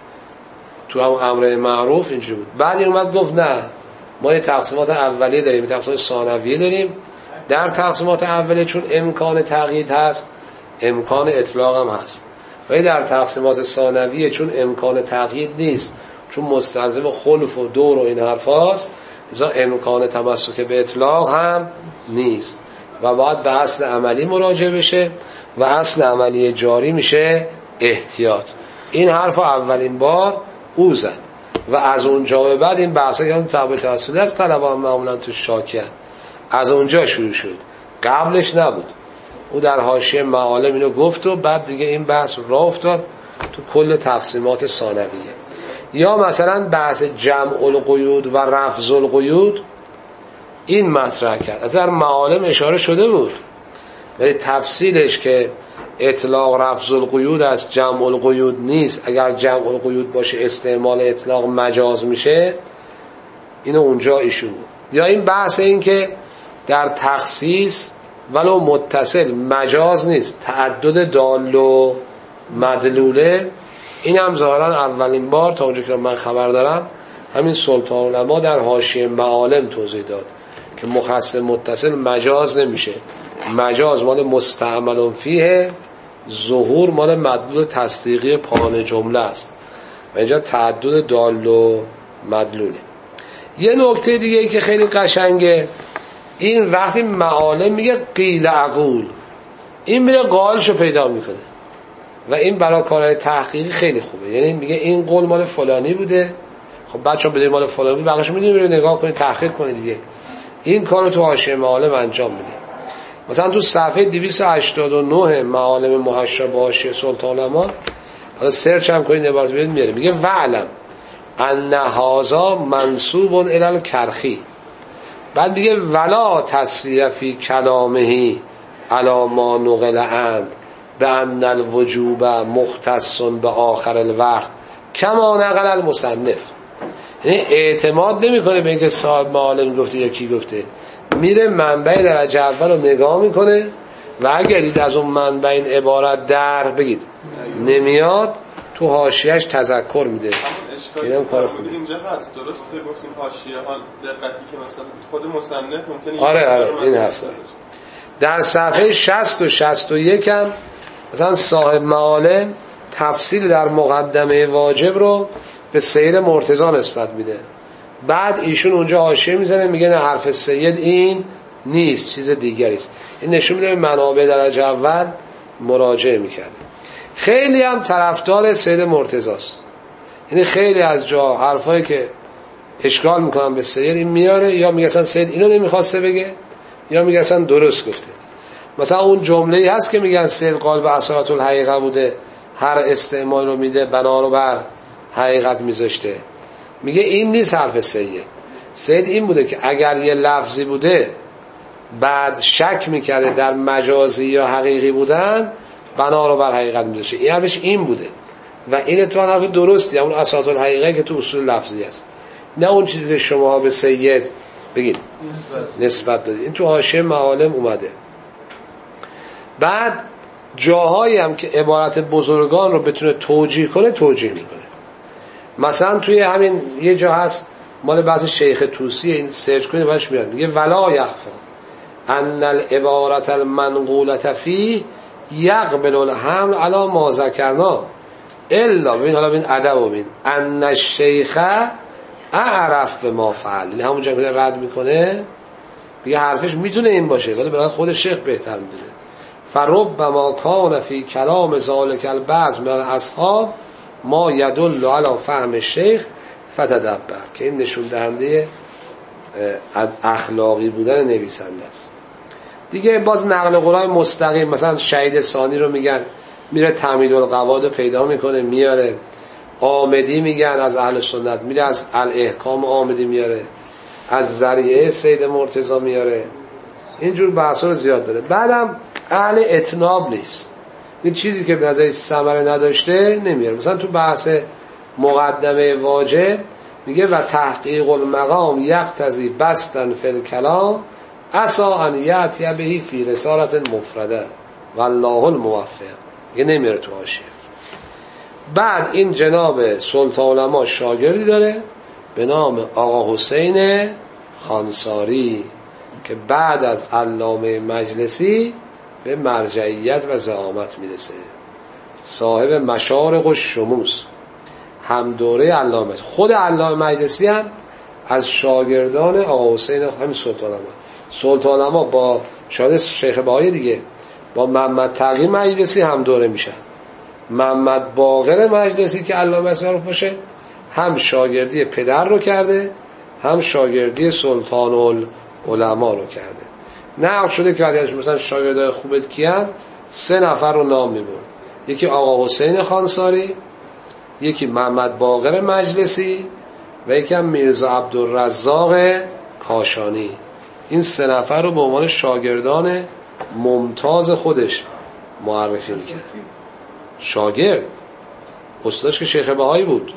[SPEAKER 2] تو هم امر معروف اینجوری بود. بعد این اومد گفت نه، ما یه تقسیمات اولیه داریم، تقسیمات ثانویه داریم. در تقسیمات اولیه چون امکان تقیید هست، امکان اطلاق هم هست. ولی در تقسیمات ثانویه چون امکان تقیید نیست، چون مستلزم خلف و دور و این حرف هاست، ازا امکان تمسک به اطلاق هم نیست و باید به اصل عملی مراجعه بشه و اصل عملی جاری میشه احتیاط. این حرف اولین بار او زد و از اونجا به بعد این بحثا که تعبیر توسلی از طلبان معمولا تو شاکیان از اونجا شروع شد، قبلش نبود. او در حاشیه معالم اینو گفت و بعد دیگه این بحث راه افتاد تو کل تقسیمات ثانویه. یا مثلا بحث جمع القیود و رفض القیود این مطرح کرد، در معالم اشاره شده بود ولی تفصیلش که اطلاق رفض القیود است، جمع القیود نیست، اگر جمع القیود باشه استعمال اطلاق مجاز میشه، اینو اونجا ایشون بود. یا این بحث این که در تخصیص ولو متصل مجاز نیست، تعدد دال و مدلوله، این هم ظاهرا اولین بار تا اونجا که من خبر دارم همین سلطان العلماء در حاشیه معالم توضیح داد که مخصص متصل مجاز نمیشه، مجاز مال مستعمل فیه، ظهور مال مدلول تصدیقی پایان جمله است و اینجا تعدد دال و مدلوله. یه نکته دیگه ای که خیلی قشنگه، این وقتی معالم میگه قیل اقول، این میره قالشو پیدا میکنه و این برای کارهای تحقیقی خیلی خوبه. یعنی میگه این قول مال فلانی بوده، خب بچه‌ها بدید مال فلانی بوده، بقیه‌شو میدونید نگاه کنید تحقیق کنید دیگه. این کارو تو حاشیه معالم انجام میده. مثلا تو صفحه 289 معالم محشا به حاشیه سلطان العلماء، حالا سرچ هم کنید عبارت بدید میاره، میگه وعلم ان هذا منسوب الی الکرخی. بعد میگه ولا تصریح فی کلامه علی ما نقل عن بأن الوجوب مختص به آخر الوقت کما نقل المصنف. یعنی اعتماد نمیکنه به اینکه صاحب معالم گفته یا کی گفته، میره منبع درجه اول رو نگاه میکنه و اگر دید از اون منبع این عبارت در بگید نمیاد، تو حاشیه‌اش تذکر میده.
[SPEAKER 1] اینم کار خوبه. اینجا هست درسته گفتیم حاشیه ها دقتی که مثلا خود مصنف ممکنه
[SPEAKER 2] آره این هست. در صفحه 60 و 61 هم مثلا صاحب معالم تفصیل در مقدمه واجب رو به سید مرتضی نسبت میده. بعد ایشون اونجا حاشیه میزنه میگه نه حرف سید این نیست، چیز دیگری است. این نشون میده منابع درجه اول مراجعه میکرده. خیلی هم طرفدار سید مرتضی است. یعنی خیلی از جا حرفایی که اشکال میکنن به سید این میاره، یا میگه اصلا سید اینو نمیخواسته بگه، یا میگه اصلا درست گفته. مثلا اون جمله‌ای هست که میگن سید قال به اصالت الحقیقه بوده، هر استعمال رو میده بنا رو بر حقیقت میذاشته. میگه این نیست حرف سید. سید این بوده که اگر یه لفظی بوده بعد شک میکرده در مجازی یا حقیقی بودن، بنا رو بر حقیقت میذاشته. این حرفش این بوده و این اتفاقا حرف درستی، اون اصالت الحقیقه که تو اصول لفظی است، نه اون چیزی که شما به سید بگید نسبت دادید. این تو حاشیه معالم اومده. بعد جاهایی هم که عبارت بزرگان رو بتونه توجیه کنه توجیه میکنه. مثلا توی همین یه جا هست مال بعض شیخ طوسی، این سرچ کنید باش میاد، میگه ولا یخفا ان العبارت المنقولة فیه یقبل الحمل علی ما ذکرنا الا ببین، حالا ببین ادب ببین، ان الشیخ اعرف به ما فعل. یعنی همون جا که رد میکنه میگه حرفش میتونه این باشه ولی برای خود شیخ بهتر میدونه. فربما کان فی کلام ذالک البعض من الاصحاب ما یدل علی فهم الشیخ فتدبر، که این نشون دهنده اخلاقی بودن نویسنده است. دیگه باز نقل قولای مستقیم، مثلا شهید ثانی رو میگن میره تعمیل القواعد رو پیدا میکنه میاره، آمدی میگن از اهل سنت میره از الاحکام آمدی میاره، از ذریعه سید مرتضی میاره، اینجور بحثا رو زیاد داره. بعدم اهل اتناب نیست، این چیزی که به نظر ثمره نداشته نمیاره. مثلا تو بحث مقدمه واجب میگه و تحقیق المقام یقتضی بسطن فی الکلام عسا ان یأتی به فی رسالت مفرده والله الموفق. دیگه نمیره تو حاشیه. بعد این جناب سلطان علما شاگردی داره به نام آقا حسین خانساری که بعد از علامه مجلسی به مرجعیت و زعامت میرسه، صاحب مشارق الشموس، هم دوره علامه. خود علامه مجلسی هم از شاگردان آقا حسین همین سلطان علما با شاید شیخ بهایی دیگه با محمد تقی مجلسی هم دوره میشن. محمد باقر مجلسی که علامه معروف باشه هم شاگردی پدر رو کرده هم شاگردی سلطان العلما رو کرده. نقل شده که وقتی مثلا شاگردای خوبت کیان 3 نفر رو نام میبرد، یکی آقا حسین خانساری، یکی محمد باقر مجلسی و یکی هم میرزا عبدالرزاق کاشانی. این 3 نفر رو به عنوان شاگردان ممتاز خودش معرفی میکرد. شاگرد استادش که شیخ بهایی بود،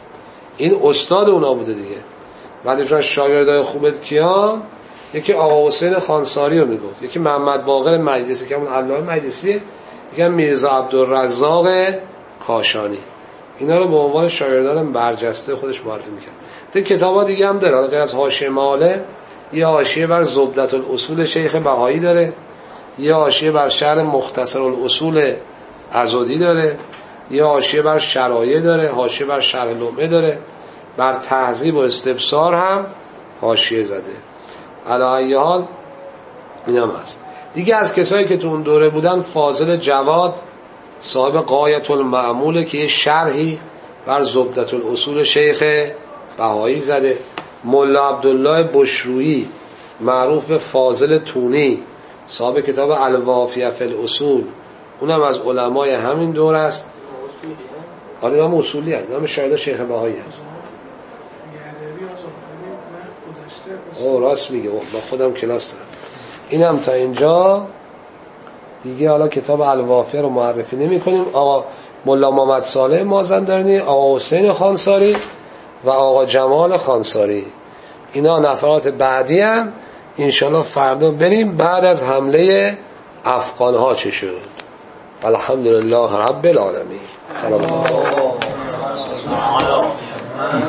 [SPEAKER 2] این استاد اونا بوده دیگه. بعدش شاگردای خوبت کیان، یکی آقا حسین خانساری رو میگفت، یکی محمد باقر مجلسی که همون علامه مجلسیه، یکی هم میرزا عبدالرزاق کاشانی. اینا رو به عنوان شاگردان برجسته خودش معرفی میکرد. این کتابا دیگه هم داره، غیر از حاشیه ماله یه حاشیه بر زبدت الاصول شیخ بهایی داره، یه حاشیه بر شرح مختصر الاصول عضدی داره، یه حاشیه بر شرایع داره، حاشیه بر شرح لمعه داره، بر تهذیب و استبصار هم حاشیه زده. علی ای حال این هم هست دیگه. از کسایی که تو اون دوره بودن فاضل جواد صاحب غایت المعموله که یه شرحی بر زبدت الاصول شیخ بهایی زده. ملا عبدالله بشرویی معروف به فاضل تونی صاحب کتاب الوافیه فی الاصول، اونم از علمای همین دور است. آره نام اصولی هست، نام شاید شیخ بهایی هست. راست میگه، با خودم کلاس دارم. اینم تا اینجا دیگه. حالا کتاب الوافیه رو معرفی نمی کنیم. آقا ملا محمد صالح مازندرانی، آقا حسین خانساری و آقا جمال خانساری، اینا نفرات بعدی هستند. انشالله فردا بریم بعد از حمله افغان ها چه شد. الحمدلله رب العالمین. سلام.